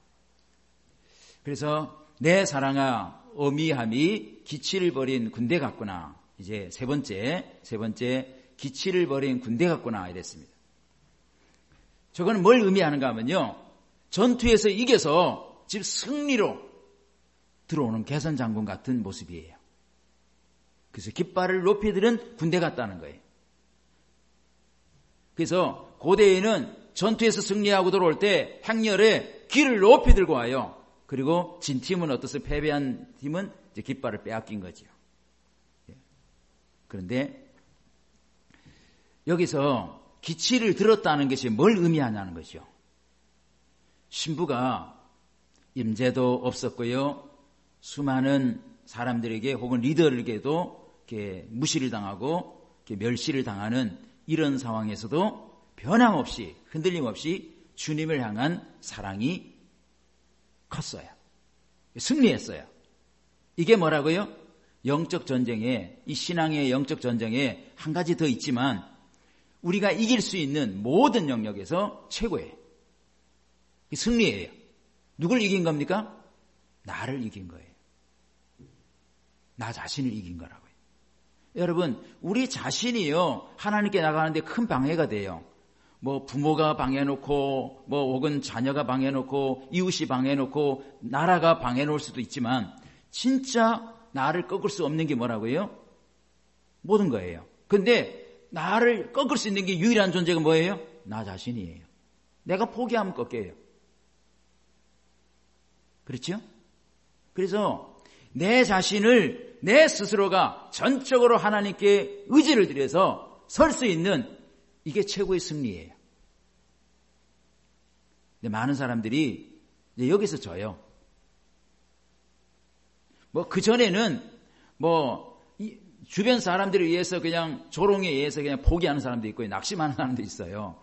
그래서 내 사랑아 어미함이 기치를 버린 군대 같구나. 이제 세 번째, 세 번째 기치를 버린 군대 같구나 이랬습니다. 저거는 뭘 의미하는가 하면요, 전투에서 이겨서 집 승리로 들어오는 개선 장군 같은 모습이에요. 그래서 깃발을 높이 드는 군대 같다는 거예요. 그래서 고대에는 전투에서 승리하고 들어올 때 행렬에 길을 높이 들고 와요. 그리고 진 팀은 어떠세요? 패배한 팀은 이제 깃발을 빼앗긴 거죠. 그런데 여기서 기치를 들었다는 것이 뭘 의미하냐는 거죠. 신부가 임재도 없었고요, 수많은 사람들에게 혹은 리더에게도 이렇게 무시를 당하고 이렇게 멸시를 당하는 이런 상황에서도 변함없이, 흔들림 없이 주님을 향한 사랑이 컸어요. 승리했어요. 이게 뭐라고요? 영적 전쟁에, 이 신앙의 영적 전쟁에 한 가지 더 있지만, 우리가 이길 수 있는 모든 영역에서 최고예요. 승리예요. 누굴 이긴 겁니까? 나를 이긴 거예요. 나 자신을 이긴 거라고요. 여러분, 우리 자신이요, 하나님께 나가는데 큰 방해가 돼요. 뭐 부모가 방해해놓고, 뭐 혹은 자녀가 방해해놓고, 이웃이 방해해놓고, 나라가 방해해놓을 수도 있지만 진짜 나를 꺾을 수 없는 게 뭐라고요? 모든 거예요. 근데 나를 꺾을 수 있는 게 유일한 존재가 뭐예요? 나 자신이에요. 내가 포기하면 꺾여요. 그렇죠? 그래서 내 자신을 내 스스로가 전적으로 하나님께 의지를 들여서 설 수 있는 이게 최고의 승리예요. 근데 많은 사람들이 이제 여기서 져요. 뭐 그전에는 뭐 주변 사람들에 의해서 그냥 조롱에 의해서 그냥 포기하는 사람도 있고 낙심하는 사람도 있어요.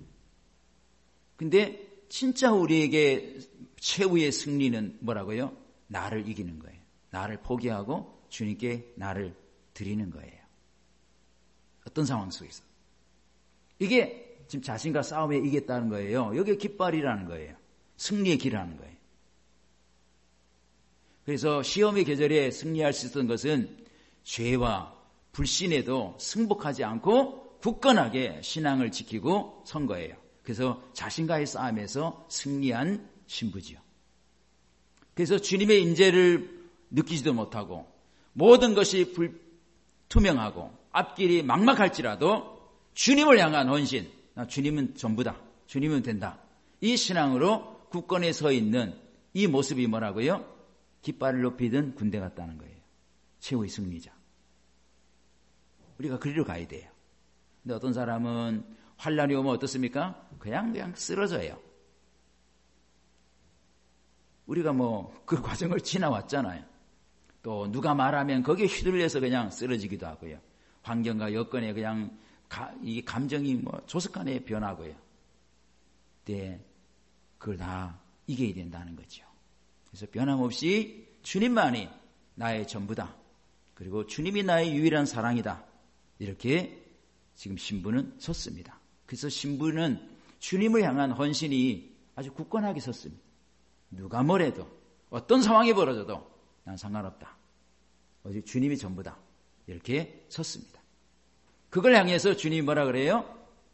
근데 진짜 우리에게 최후의 승리는 뭐라고요? 나를 이기는 거예요. 나를 포기하고 주님께 나를 드리는 거예요. 어떤 상황 속에서. 이게 지금 자신과 싸움에 이겼다는 거예요. 여기에 깃발이라는 거예요. 승리의 길이라는 거예요. 그래서 시험의 계절에 승리할 수 있었던 것은 죄와 불신에도 승복하지 않고 굳건하게 신앙을 지키고 선 거예요. 그래서 자신과의 싸움에서 승리한 신부지요. 그래서 주님의 임재를 느끼지도 못하고 모든 것이 불투명하고 앞길이 막막할지라도 주님을 향한 헌신, 주님은 전부다, 주님은 된다, 이 신앙으로 굳건히 서 있는 이 모습이 뭐라고요? 깃발을 높이던 군대 같다는 거예요. 최후의 승리자. 우리가 그리로 가야 돼요. 근데 어떤 사람은 환란이 오면 어떻습니까? 그냥 그냥 쓰러져요. 우리가 뭐 그 과정을 지나왔잖아요. 또 누가 말하면 거기에 휘둘려서 그냥 쓰러지기도 하고요. 환경과 여건에 그냥 가, 이 감정이 뭐 조속간에 변하고요. 네, 그걸 다 이겨야 된다는 거죠. 그래서 변함없이 주님만이 나의 전부다. 그리고 주님이 나의 유일한 사랑이다. 이렇게 지금 신부는 섰습니다. 그래서 신부는 주님을 향한 헌신이 아주 굳건하게 섰습니다. 누가 뭐래도 어떤 상황이 벌어져도 난 상관없다. 오직 주님이 전부다. 이렇게 섰습니다. 그걸 향해서 주님이 뭐라 그래요?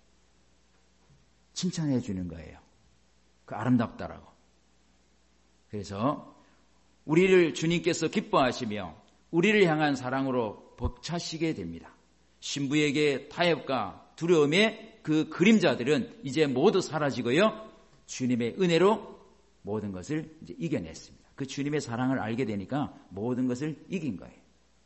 칭찬해 주는 거예요. 그 아름답다라고. 그래서 우리를 주님께서 기뻐하시며 우리를 향한 사랑으로 벅차시게 됩니다. 신부에게 타협과 두려움의 그 그림자들은 이제 모두 사라지고요. 주님의 은혜로 모든 것을 이제 이겨냈습니다. 그 주님의 사랑을 알게 되니까 모든 것을 이긴 거예요.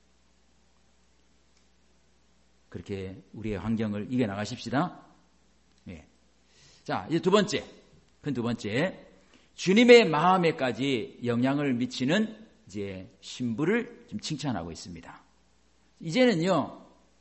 그렇게 우리의 환경을 이겨나가십시다. 네. 자, 이제 두 번째, 큰 두 번째, 주님의 마음에까지 영향을 미치는 이제 신부를 지금 칭찬하고 있습니다. 이제는요,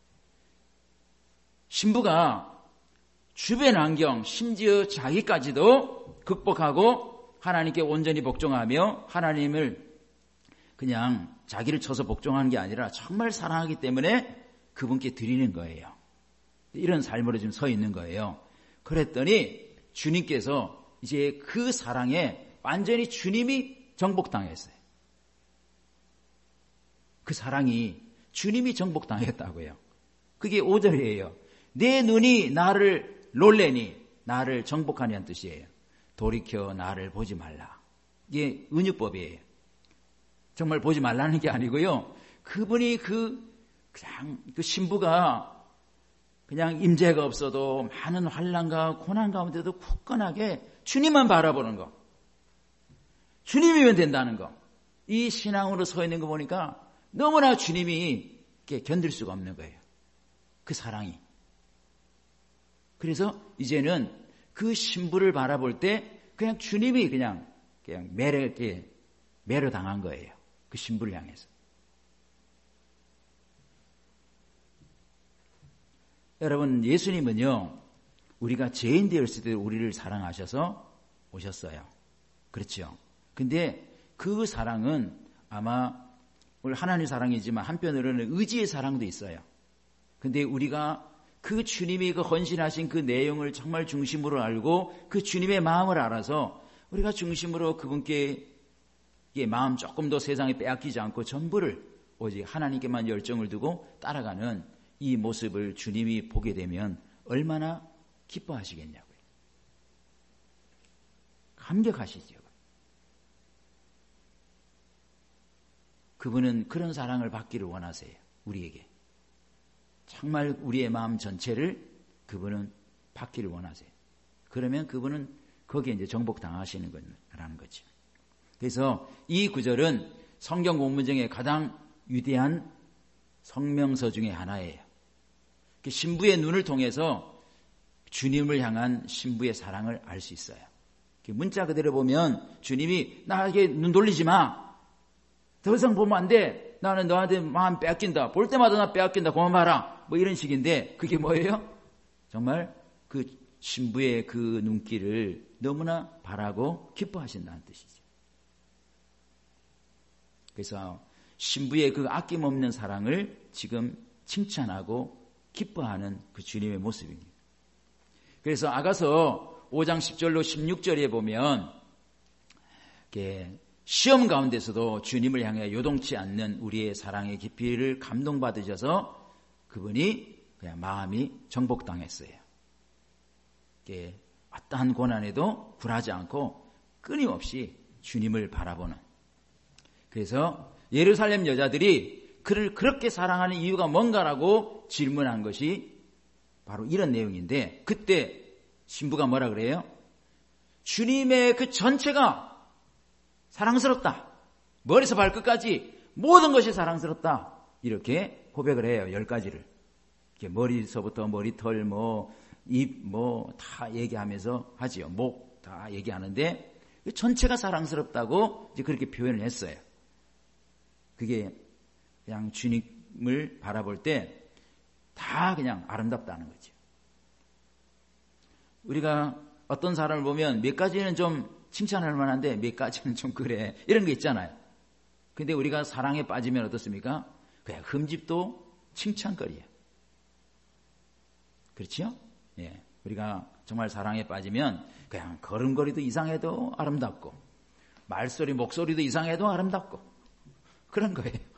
신부가 주변 환경, 심지어 자기까지도 극복하고 하나님께 온전히 복종하며 하나님을 그냥 자기를 쳐서 복종하는 게 아니라 정말 사랑하기 때문에 그분께 드리는 거예요. 이런 삶으로 지금 서 있는 거예요. 그랬더니 주님께서 이제 그 사랑에 완전히 주님이 정복당했어요. 그 사랑이 주님이 정복당했다고요. 그게 오 절이에요. 내 눈이 나를 놀래니 나를 정복하냐는 뜻이에요. 돌이켜 나를 보지 말라. 이게 은유법이에요. 정말 보지 말라는 게 아니고요. 그분이 그 그냥 그 신부가 그냥 임재가 없어도 많은 환난과 고난 가운데도 굳건하게 주님만 바라보는 거. 주님이면 된다는 거. 이 신앙으로 서 있는 거 보니까 너무나 주님이 견딜 수가 없는 거예요. 그 사랑이. 그래서 이제는 그 신부를 바라볼 때 그냥 주님이 그냥, 그냥 매력, 매료 당한 거예요. 그 신부를 향해서. 여러분, 예수님은요, 우리가 죄인 되었을 때 우리를 사랑하셔서 오셨어요. 그렇죠. 근데 그 사랑은 아마 우리 하나님 사랑이지만 한편으로는 의지의 사랑도 있어요. 근데 우리가 그 주님이 그 헌신하신 그 내용을 정말 중심으로 알고 그 주님의 마음을 알아서 우리가 중심으로 그분께 마음 조금 더 세상에 빼앗기지 않고 전부를 오직 하나님께만 열정을 두고 따라가는 이 모습을 주님이 보게 되면 얼마나 기뻐하시겠냐고요. 감격하시죠. 그분은 그런 사랑을 받기를 원하세요. 우리에게. 정말 우리의 마음 전체를 그분은 받기를 원하세요. 그러면 그분은 거기에 이제 정복당하시는 거라는 거죠. 그래서 이 구절은 성경 본문 중에 가장 위대한 성명서 중에 하나예요. 신부의 눈을 통해서 주님을 향한 신부의 사랑을 알 수 있어요. 문자 그대로 보면 주님이 나에게 눈 돌리지 마. 더 이상 보면 안 돼. 나는 너한테 마음 빼앗긴다. 볼 때마다 나 빼앗긴다. 그만 봐라. 뭐 이런 식인데 그게 뭐예요? 정말 그 신부의 그 눈길을 너무나 바라고 기뻐하신다는 뜻이죠. 그래서 신부의 그 아낌없는 사랑을 지금 칭찬하고 기뻐하는 그 주님의 모습입니다. 그래서 아가서 오 장 십 절로 십육 절에 보면 시험 가운데서도 주님을 향해 요동치 않는 우리의 사랑의 깊이를 감동받으셔서 그분이 그냥 마음이 정복당했어요. 어떠한 고난에도 굴하지 않고 끊임없이 주님을 바라보는. 그래서 예루살렘 여자들이 그를 그렇게 사랑하는 이유가 뭔가라고 질문한 것이 바로 이런 내용인데, 그때 신부가 뭐라 그래요? 주님의 그 전체가 사랑스럽다. 머리에서 발끝까지 모든 것이 사랑스럽다. 이렇게 고백을 해요. 열 가지를. 머리서부터 머리털, 뭐, 입, 뭐, 다 얘기하면서 하지요. 목 다 얘기하는데, 전체가 사랑스럽다고 이제 그렇게 표현을 했어요. 그게 그냥 주님을 바라볼 때 다 그냥 아름답다는 거죠. 우리가 어떤 사람을 보면 몇 가지는 좀 칭찬할 만한데 몇 가지는 좀 그래. 이런 게 있잖아요. 근데 우리가 사랑에 빠지면 어떻습니까? 그냥 흠집도 칭찬거리예요. 그렇죠? 예. 우리가 정말 사랑에 빠지면 그냥 걸음걸이도 이상해도 아름답고, 말소리, 목소리도 이상해도 아름답고, 그런 거예요.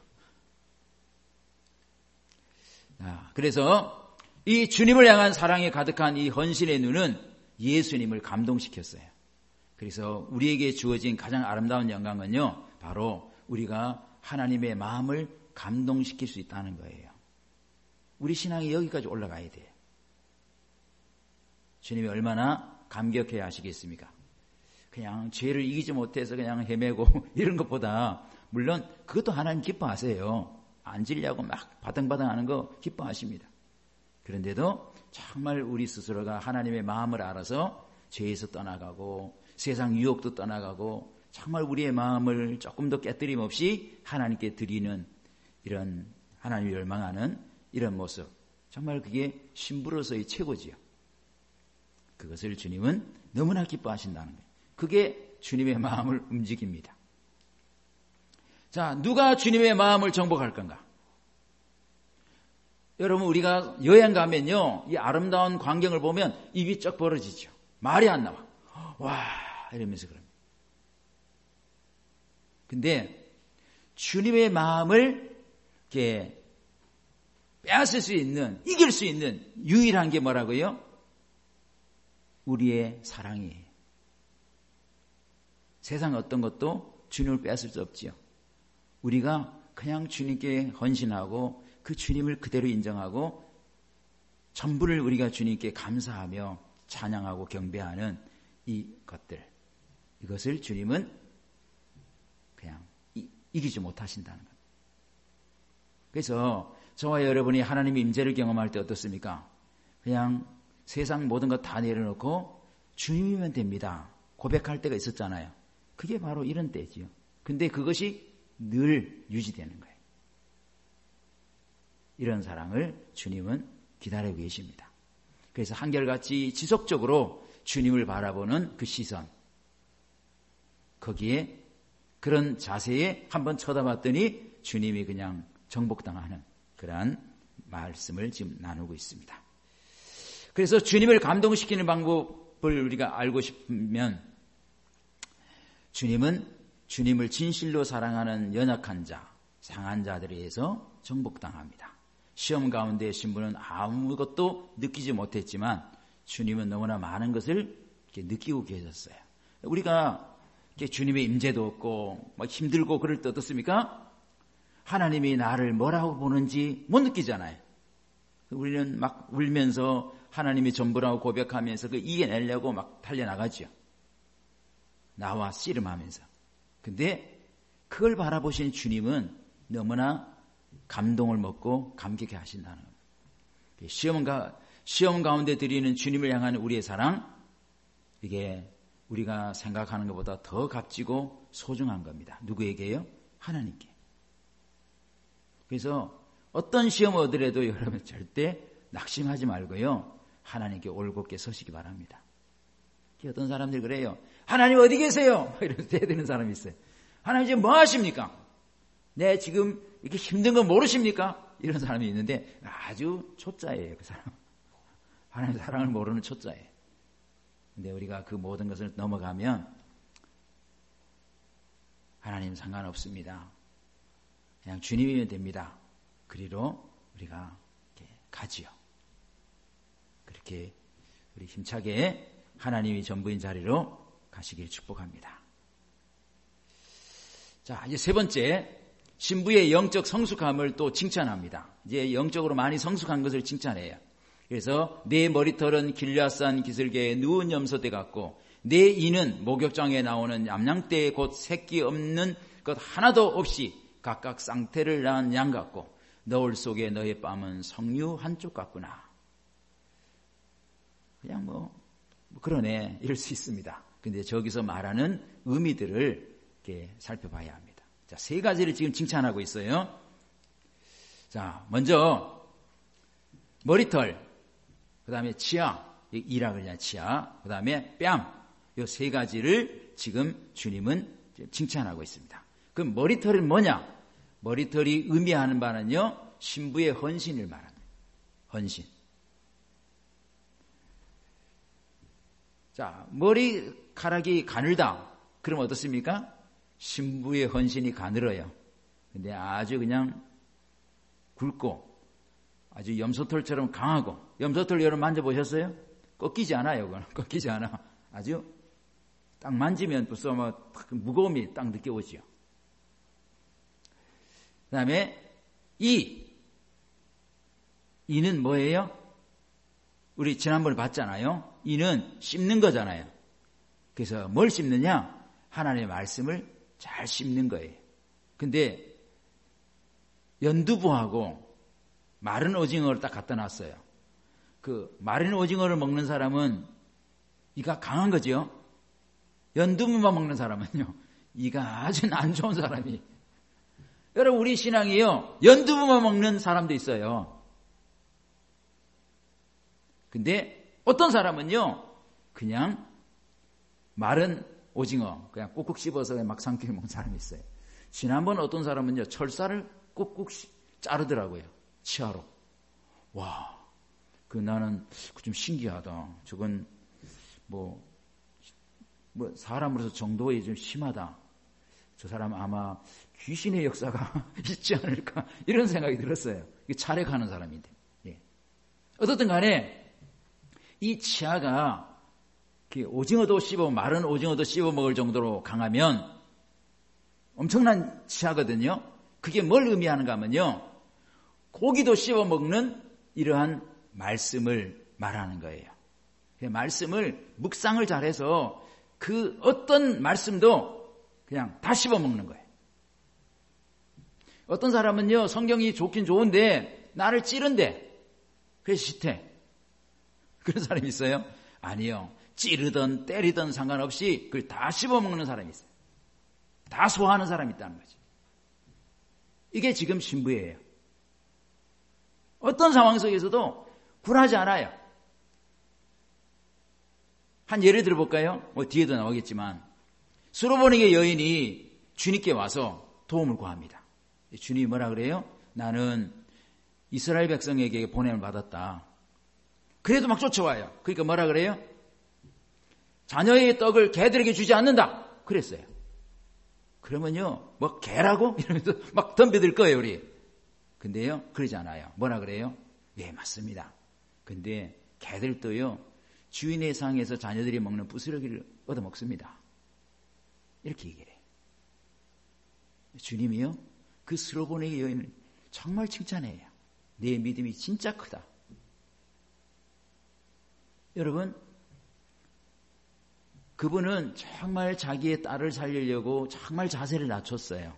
아, 그래서 이 주님을 향한 사랑에 가득한 이 헌신의 눈은 예수님을 감동시켰어요. 그래서 우리에게 주어진 가장 아름다운 영광은요, 바로 우리가 하나님의 마음을 감동시킬 수 있다는 거예요. 우리 신앙이 여기까지 올라가야 돼요. 주님이 얼마나 감격해야 하시겠습니까? 그냥 죄를 이기지 못해서 그냥 헤매고 이런 것보다, 물론 그것도 하나님 기뻐하세요. 안 질려고 막 바등바등 하는 거 기뻐하십니다. 그런데도 정말 우리 스스로가 하나님의 마음을 알아서 죄에서 떠나가고 세상 유혹도 떠나가고 정말 우리의 마음을 조금 더 깨트림 없이 하나님께 드리는 이런 하나님을 열망하는 이런 모습, 정말 그게 신부로서의 최고지요. 그것을 주님은 너무나 기뻐하신다는 거예요. 그게 주님의 마음을 움직입니다. 자, 누가 주님의 마음을 정복할 건가? 여러분, 우리가 여행 가면요, 이 아름다운 광경을 보면 입이 쩍 벌어지죠. 말이 안 나와. 와, 이러면서 그럽니다. 근데 주님의 마음을 이렇게 빼앗을 수 있는, 이길 수 있는 유일한 게 뭐라고요? 우리의 사랑이에요. 세상 어떤 것도 주님을 빼앗을 수 없지요. 우리가 그냥 주님께 헌신하고 그 주님을 그대로 인정하고 전부를 우리가 주님께 감사하며 찬양하고 경배하는 이 것들, 이것을 주님은 그냥 이, 이기지 못하신다는 것. 그래서 저와 여러분이 하나님의 임재를 경험할 때 어떻습니까? 그냥 세상 모든 것 다 내려놓고 주님이면 됩니다. 고백할 때가 있었잖아요. 그게 바로 이런 때지요. 근데 그것이 늘 유지되는 거예요. 이런 사랑을 주님은 기다리고 계십니다. 그래서 한결같이 지속적으로 주님을 바라보는 그 시선, 거기에 그런 자세에 한번 쳐다봤더니 주님이 그냥 정복당하는 그러한 말씀을 지금 나누고 있습니다. 그래서 주님을 감동시키는 방법을 우리가 알고 싶으면 주님은 주님을 진실로 사랑하는 연약한 자, 상한 자들에 의해서 정복당합니다. 시험 가운데 신부는 아무것도 느끼지 못했지만 주님은 너무나 많은 것을 이렇게 느끼고 계셨어요. 우리가 이렇게 주님의 임재도 없고 막 힘들고 그럴 때 어떻습니까? 하나님이 나를 뭐라고 보는지 못 느끼잖아요. 우리는 막 울면서 하나님이 전부라고 고백하면서 그 이겨내려고 막 달려나가죠. 나와 씨름하면서. 근데 그걸 바라보신 주님은 너무나 감동을 먹고 감격해 하신다는 겁니다. 시험, 가, 시험 가운데 드리는 주님을 향한 우리의 사랑, 이게 우리가 생각하는 것보다 더 값지고 소중한 겁니다. 누구에게요? 하나님께. 그래서 어떤 시험을 얻으려도 여러분 절대 낙심하지 말고요. 하나님께 올곧게 서시기 바랍니다. 어떤 사람들이 그래요. 하나님 어디 계세요? 이러면서 대드는 사람이 있어요. 하나님 지금 뭐 하십니까? 네, 지금 이렇게 힘든 거 모르십니까? 이런 사람이 있는데 아주 초짜예요, 그 사람. 하나님 사랑을 모르는 초짜예요. 근데 우리가 그 모든 것을 넘어가면 하나님 상관없습니다. 그냥 주님이면 됩니다. 그리로 우리가 이렇게 가지요. 그렇게 우리 힘차게 하나님이 전부인 자리로 가시길 축복합니다. 자, 이제 세 번째, 신부의 영적 성숙함을 또 칭찬합니다. 이제 영적으로 많이 성숙한 것을 칭찬해요. 그래서 내 머리털은 길앗산 기슭에 누운 염소떼 같고 내 이는 목욕장에 나오는 암양떼 곧 새끼 없는 것 하나도 없이 각각 쌍태를 낳은 양 같고 너울 속에 너의 뺨은 석류 한쪽 같구나. 그냥 뭐, 뭐 그러네 이럴 수 있습니다. 근데 저기서 말하는 의미들을 이렇게 살펴봐야 합니다. 자, 세 가지를 지금 칭찬하고 있어요. 자, 먼저 머리털, 그 다음에 치아, 이라 그냥 치아, 그 다음에 뺨, 이 세 가지를 지금 주님은 칭찬하고 있습니다. 그럼 머리털은 뭐냐? 머리털이 의미하는 바는요, 신부의 헌신을 말합니다. 헌신. 자, 머리카락이 가늘다. 그럼 어떻습니까? 신부의 헌신이 가늘어요. 근데 아주 그냥 굵고 아주 염소털처럼 강하고, 염소털 여러분 만져보셨어요? 꺾이지 않아요. 그건 꺾이지 않아. 아주 딱 만지면 벌써 뭐 무거움이 딱 느껴오지요. 그 다음에 이, 이는 뭐예요? 우리 지난번에 봤잖아요. 이는 씹는 거잖아요. 그래서 뭘 씹느냐? 하나님의 말씀을 잘 씹는 거예요. 근데 연두부하고 마른 오징어를 딱 갖다 놨어요. 그 마른 오징어를 먹는 사람은 이가 강한 거죠. 연두부만 먹는 사람은요, 이가 아주 안 좋은 사람이. 여러분, 우리 신앙이요, 연두부만 먹는 사람도 있어요. 근데 어떤 사람은요, 그냥 마른 오징어 그냥 꾹꾹 씹어서 막 삼켜 먹는 사람이 있어요. 지난번 어떤 사람은요, 철사를 꾹꾹 자르더라고요. 치아로. 와, 그 나는 좀 신기하다. 저건 뭐, 뭐 사람으로서 정도에 좀 심하다. 저 사람 아마 귀신의 역사가 있지 않을까 이런 생각이 들었어요. 이게 차례가는 사람인데. 예. 어떻든 간에 이 치아가 오징어도 씹어 마른 오징어도 씹어 먹을 정도로 강하면 엄청난 치아거든요. 그게 뭘 의미하는가 하면요, 고기도 씹어 먹는 이러한 말씀을 말하는 거예요. 말씀을 묵상을 잘해서 그 어떤 말씀도 그냥 다 씹어 먹는 거예요. 어떤 사람은요, 성경이 좋긴 좋은데 나를 찌른대. 그래서 싫대. 그런 사람이 있어요? 아니요. 찌르든 때리든 상관없이 그걸 다 씹어먹는 사람이 있어요. 다 소화하는 사람이 있다는 거지. 이게 지금 신부예요. 어떤 상황 속에서도 굴하지 않아요. 한 예를 들어볼까요? 뭐 뒤에도 나오겠지만 수로보닉의 여인이 주님께 와서 도움을 구합니다. 주님이 뭐라 그래요? 나는 이스라엘 백성에게 보냄을 받았다. 그래도 막 쫓아와요. 그러니까 뭐라 그래요? 자녀의 떡을 개들에게 주지 않는다. 그랬어요. 그러면요, 뭐 개라고? 이러면서 막 덤벼들 거예요, 우리. 근데요, 그러지 않아요. 뭐라 그래요? 예, 맞습니다. 근데 개들도요, 주인의 상에서 자녀들이 먹는 부스러기를 얻어먹습니다. 이렇게 얘기를 해요. 주님이요, 그 스로보네의 여인을 정말 칭찬해요. 내 믿음이 진짜 크다. 여러분, 그분은 정말 자기의 딸을 살리려고 정말 자세를 낮췄어요.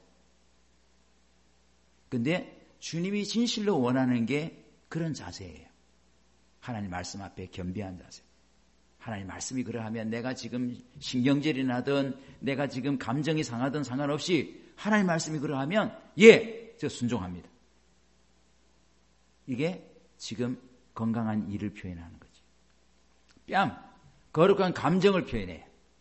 근데 주님이 진실로 원하는 게 그런 자세예요. 하나님 말씀 앞에 겸비한 자세. 하나님 말씀이 그러하면 내가 지금 신경질이 나든 내가 지금 감정이 상하든 상관없이 하나님 말씀이 그러하면 예, 저 순종합니다. 이게 지금 건강한 일을 표현하는 거지. 뺨, 거룩한 감정을 표현해요.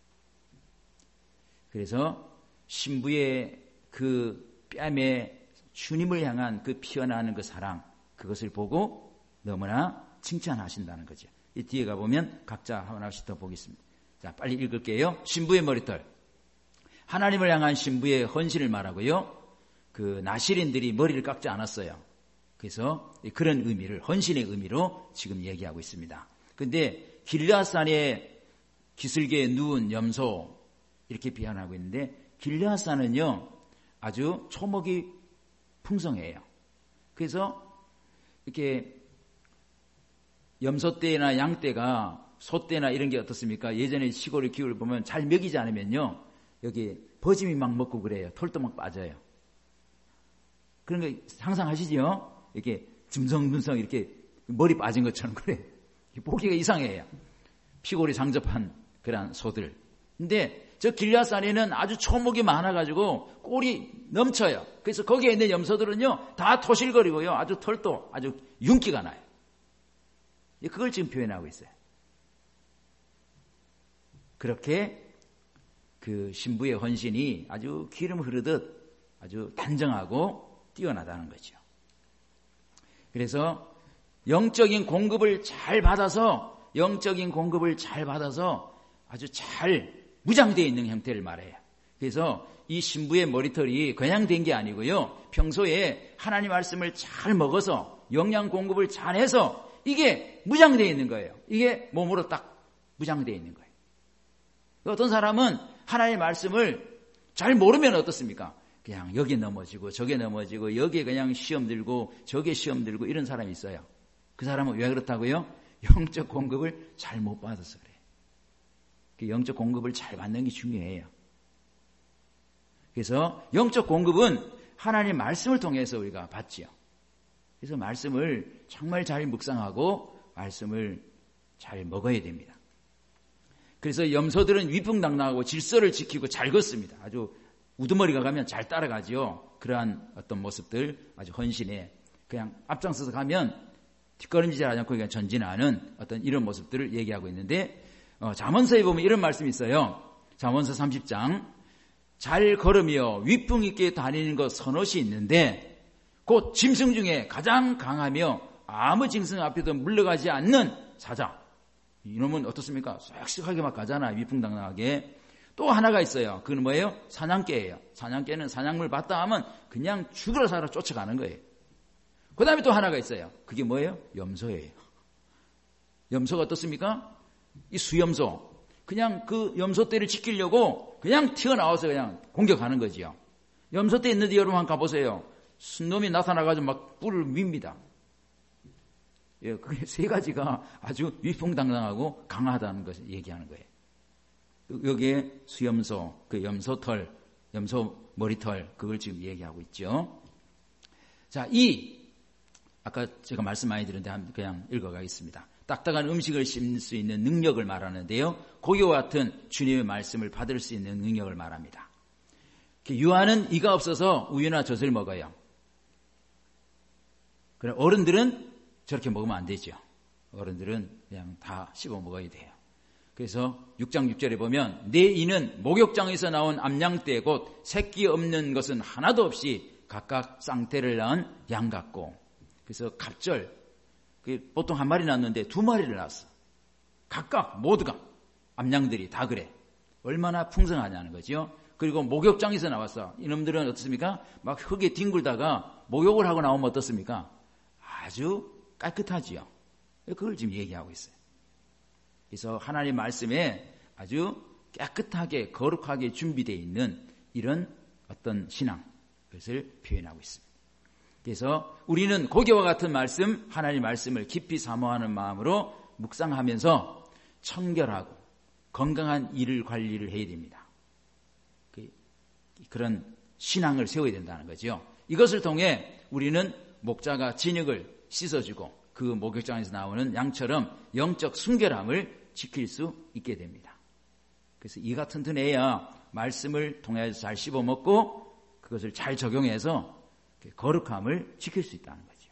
그래서 신부의 그 뺨에 주님을 향한 그 피어나는 그 사랑, 그것을 보고 너무나 칭찬하신다는 거죠. 이 뒤에 가보면 각자 하나씩 더 보겠습니다. 자, 빨리 읽을게요. 신부의 머리털. 하나님을 향한 신부의 헌신을 말하고요. 그 나실인들이 머리를 깎지 않았어요. 그래서 그런 의미를, 헌신의 의미로 지금 얘기하고 있습니다. 근데 길르앗산에 기슭에 누운 염소, 이렇게 비판하고 있는데, 길르앗산은요, 아주 초목이 풍성해요. 그래서 이렇게 염소떼나 양떼가 소떼나 이런 게 어떻습니까? 예전에 시골의 기후를 보면 잘 먹이지 않으면요, 여기 버짐이 막 먹고 그래요. 털도 막 빠져요. 그런 거 상상하시죠? 이렇게 듬성듬성 이렇게 머리 빠진 것처럼 그래. 보기가 이상해요. 피골이 상접한 그런 소들. 근데 저 길르앗산에는 아주 초목이 많아가지고 꼴이 넘쳐요. 그래서 거기에 있는 염소들은요, 다 토실거리고요, 아주 털도 아주 윤기가 나요. 그걸 지금 표현하고 있어요. 그렇게 그 신부의 헌신이 아주 기름 흐르듯 아주 단정하고 뛰어나다는 거죠. 그래서 영적인 공급을 잘 받아서 영적인 공급을 잘 받아서 아주 잘 무장되어 있는 형태를 말해요. 그래서 이 신부의 머리털이 그냥 된 게 아니고요, 평소에 하나님 말씀을 잘 먹어서 영양 공급을 잘 해서 이게 무장되어 있는 거예요. 이게 몸으로 딱 무장되어 있는 거예요. 어떤 사람은 하나님의 말씀을 잘 모르면 어떻습니까? 그냥 여기 넘어지고 저게 넘어지고 여기에 그냥 시험 들고 저게 시험 들고 이런 사람이 있어요. 그 사람은 왜 그렇다고요? 영적 공급을 잘 못 받아서 그래요. 그 영적 공급을 잘 받는 게 중요해요. 그래서 영적 공급은 하나님의 말씀을 통해서 우리가 받지요. 그래서 말씀을 정말 잘 묵상하고 말씀을 잘 먹어야 됩니다. 그래서 염소들은 위풍당당하고 질서를 지키고 잘 걷습니다. 아주 우두머리가 가면 잘 따라가지요. 그러한 어떤 모습들, 아주 헌신에 그냥 앞장서서 가면 뒷걸음질 하지 않고 그냥 전진하는 어떤 이런 모습들을 얘기하고 있는데, 어, 잠언서에 보면 이런 말씀이 있어요. 잠언서 삼십 장. 잘 걸으며 위풍 있게 다니는 것 선옷이 있는데 곧 짐승 중에 가장 강하며 아무 짐승 앞에도 물러가지 않는 사자. 이놈은 어떻습니까? 쏙쏙하게 막 가잖아요. 위풍당당하게. 또 하나가 있어요. 그건 뭐예요? 사냥개예요. 사냥개는 사냥물 봤다 하면 그냥 죽으러 살아 쫓아가는 거예요. 그 다음에 또 하나가 있어요. 그게 뭐예요? 염소예요. 염소가 어떻습니까? 이 수염소. 그냥 그 염소떼를 지키려고 그냥 튀어나와서 그냥 공격하는 거지요. 염소떼 있는데 여러분 한번 가보세요. 순놈이 나타나가지고 막 뿔을 밉니다. 예, 그게 세 가지가 아주 위풍당당하고 강하다는 것을 얘기하는 거예요. 여기에 수염소, 그 염소털, 염소 머리털, 그걸 지금 얘기하고 있죠. 자, 이, 아까 제가 말씀 많이 드렸는데 그냥 읽어가겠습니다. 딱딱한 음식을 씹을 수 있는 능력을 말하는데요. 고기와 같은 주님의 말씀을 받을 수 있는 능력을 말합니다. 유아는 이가 없어서 우유나 젖을 먹어요. 그럼 어른들은 저렇게 먹으면 안 되죠. 어른들은 그냥 다 씹어 먹어야 돼요. 그래서 육 장 육 절에 보면 내 이는 목욕장에서 나온 암양떼 곧 새끼 없는 것은 하나도 없이 각각 쌍태를 낳은 양 같고, 그래서 갑절 보통 한 마리 낳는데 두 마리를 낳았어. 각각 모두가 암양들이 다 그래. 얼마나 풍성하냐는 거죠. 그리고 목욕장에서 나왔어. 이놈들은 어떻습니까? 막 흙에 뒹굴다가 목욕을 하고 나오면 어떻습니까? 아주 깨끗하지요. 그걸 지금 얘기하고 있어요. 그래서 하나님 말씀에 아주 깨끗하게 거룩하게 준비되어 있는 이런 어떤 신앙, 그것을 표현하고 있습니다. 그래서 우리는 고기와 같은 말씀, 하나님 말씀을 깊이 사모하는 마음으로 묵상하면서 청결하고 건강한 일 관리를 해야 됩니다. 그런 신앙을 세워야 된다는 거죠. 이것을 통해 우리는 목자가 진흙을 씻어주고 그 목욕장에서 나오는 양처럼 영적 순결함을 지킬 수 있게 됩니다. 그래서 이가 튼튼해야 말씀을 통해서 잘 씹어먹고 그것을 잘 적용해서 거룩함을 지킬 수 있다는 거죠.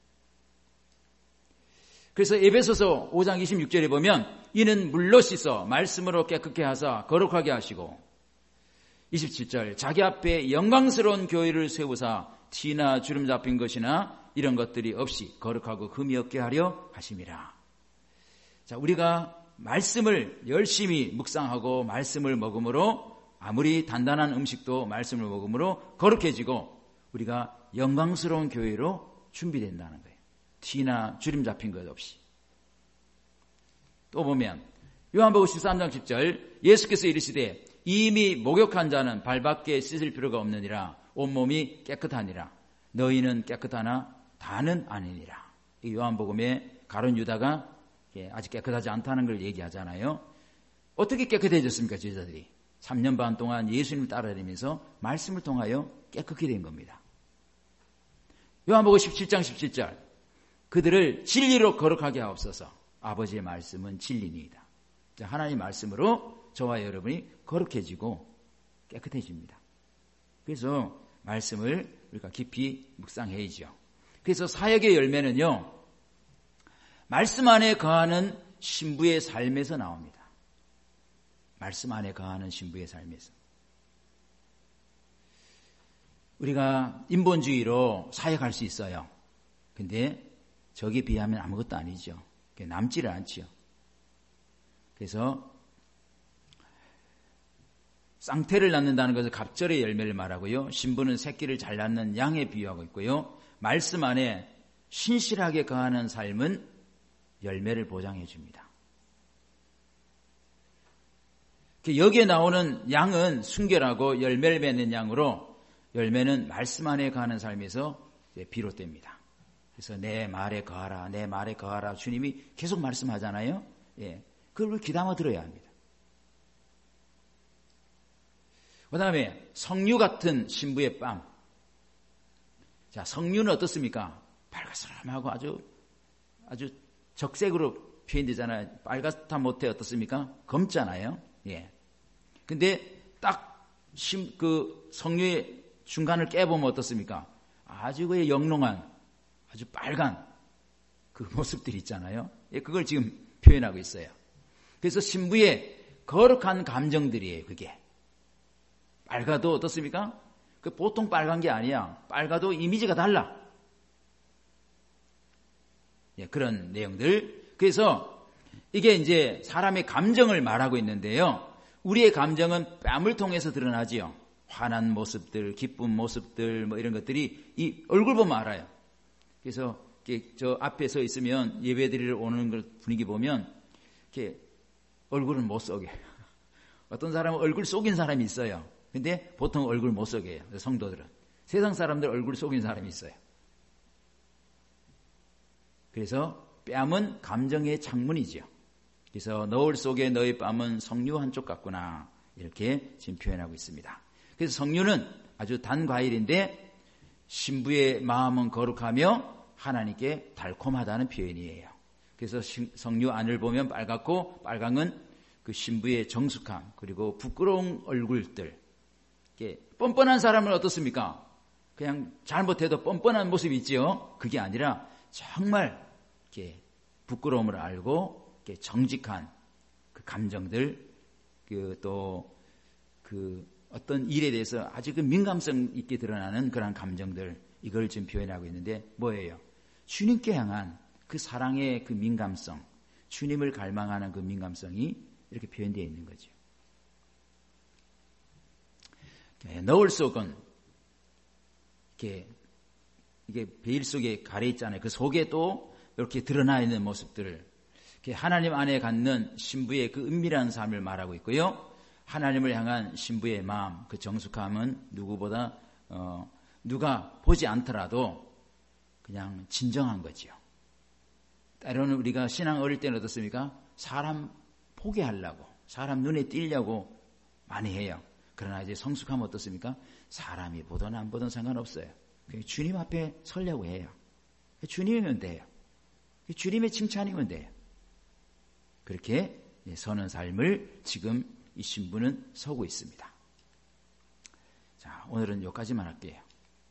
그래서 에베소서 오 장 이십육 절에 보면 이는 물로 씻어 말씀으로 깨끗게 하사 거룩하게 하시고 이십칠 절 자기 앞에 영광스러운 교회를 세우사 티나 주름 잡힌 것이나 이런 것들이 없이 거룩하고 흠이 없게 하려 하심이라. 자, 우리가 말씀을 열심히 묵상하고 말씀을 먹음으로 아무리 단단한 음식도 말씀을 먹음으로 거룩해지고 우리가 영광스러운 교회로 준비된다는 거예요. 티나 주름 잡힌 것 없이. 또 보면 요한복음 십삼 장 십 절 예수께서 이르시되 이미 목욕한 자는 발밖에 씻을 필요가 없느니라 온몸이 깨끗하니라 너희는 깨끗하나 다는 아니니라. 이 요한복음에 가룟 유다가 아직 깨끗하지 않다는 걸 얘기하잖아요. 어떻게 깨끗해졌습니까? 제자들이 삼 년 반 동안 예수님을 따라다니면서 말씀을 통하여 깨끗게 된 겁니다. 요한복음 십칠 장 십칠 절 그들을 진리로 거룩하게 하옵소서. 아버지의 말씀은 진리니이다. 하나님 말씀으로 저와 여러분이 거룩해지고 깨끗해집니다. 그래서 말씀을 우리가 깊이 묵상해야죠. 그래서 사역의 열매는요, 말씀 안에 거하는 신부의 삶에서 나옵니다. 말씀 안에 거하는 신부의 삶에서. 우리가 인본주의로 사역할 수 있어요. 근데 저기에 비하면 아무것도 아니죠. 남지를 않지요. 그래서 쌍태를 낳는다는 것은 갑절의 열매를 말하고요. 신부는 새끼를 잘 낳는 양에 비유하고 있고요. 말씀 안에 신실하게 거하는 삶은 열매를 보장해 줍니다. 여기에 나오는 양은 순결하고 열매를 맺는 양으로 열매는 말씀 안에 거하는 삶에서 비롯됩니다. 그래서 내 말에 거하라, 내 말에 거하라 주님이 계속 말씀하잖아요. 예, 그걸 귀담아 들어야 합니다. 그 다음에 석류 같은 신부의 뺨. 자, 석류는 어떻습니까? 빨갛사람하고 아주 아주 적색으로 표현되잖아요. 빨갛다 못해 어떻습니까? 검잖아요. 예. 근데 딱 그 석류의 중간을 깨보면 어떻습니까? 아주 그 영롱한 아주 빨간 그 모습들이 있잖아요. 예, 그걸 지금 표현하고 있어요. 그래서 신부의 거룩한 감정들이에요. 그게 빨가도 어떻습니까? 그 보통 빨간 게 아니야. 빨가도 이미지가 달라. 예, 그런 내용들. 그래서 이게 이제 사람의 감정을 말하고 있는데요. 우리의 감정은 뺨을 통해서 드러나지요. 화난 모습들, 기쁜 모습들, 뭐 이런 것들이 이 얼굴 보면 알아요. 그래서 저 앞에 서 있으면 예배드리러 오는 걸 분위기 보면 이렇게 얼굴은 못 속여요. 어떤 사람은 얼굴 속인 사람이 있어요. 근데 보통 얼굴 못 속여요. 성도들은. 세상 사람들 얼굴 속인 사람이 있어요. 그래서 뺨은 감정의 창문이죠. 그래서 너울 속에 너의 뺨은 석류 한쪽 같구나. 이렇게 지금 표현하고 있습니다. 그래서 석류는 아주 단 과일인데 신부의 마음은 거룩하며 하나님께 달콤하다는 표현이에요. 그래서 석류 안을 보면 빨갛고 빨강은 그 신부의 정숙함 그리고 부끄러운 얼굴들. 뻔뻔한 사람은 어떻습니까? 그냥 잘못해도 뻔뻔한 모습이 있지요. 그게 아니라 정말 이렇게 부끄러움을 알고 이렇게 정직한 그 감정들, 그 또 그 어떤 일에 대해서 아주 그 민감성 있게 드러나는 그런 감정들, 이걸 지금 표현하고 있는데 뭐예요? 주님께 향한 그 사랑의 그 민감성, 주님을 갈망하는 그 민감성이 이렇게 표현되어 있는 거죠. 너울 속은 이렇게 이게 베일 속에 가려 있잖아요. 그 속에 또 이렇게 드러나 있는 모습들을 하나님 안에 갖는 신부의 그 은밀한 삶을 말하고 있고요. 하나님을 향한 신부의 마음, 그 정숙함은 누구보다 어, 누가 보지 않더라도 그냥 진정한 거지요. 때로는 우리가 신앙 어릴 때는 어떻습니까? 사람 보게 하려고, 사람 눈에 띄려고 많이 해요. 그러나 이제 성숙하면 어떻습니까? 사람이 보든 안 보든 상관없어요. 주님 앞에 서려고 해요. 주님이면 돼요. 주님의 칭찬이면 돼요. 그렇게 서는 삶을 지금 이 신부는 서고 있습니다. 자, 오늘은 여기까지만 할게요.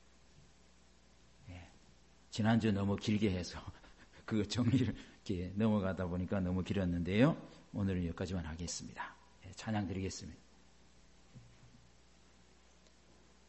예, 지난주 너무 길게 해서 그 정리를 이렇게 넘어가다 보니까 너무 길었는데요. 오늘은 여기까지만 하겠습니다. 예, 찬양 드리겠습니다.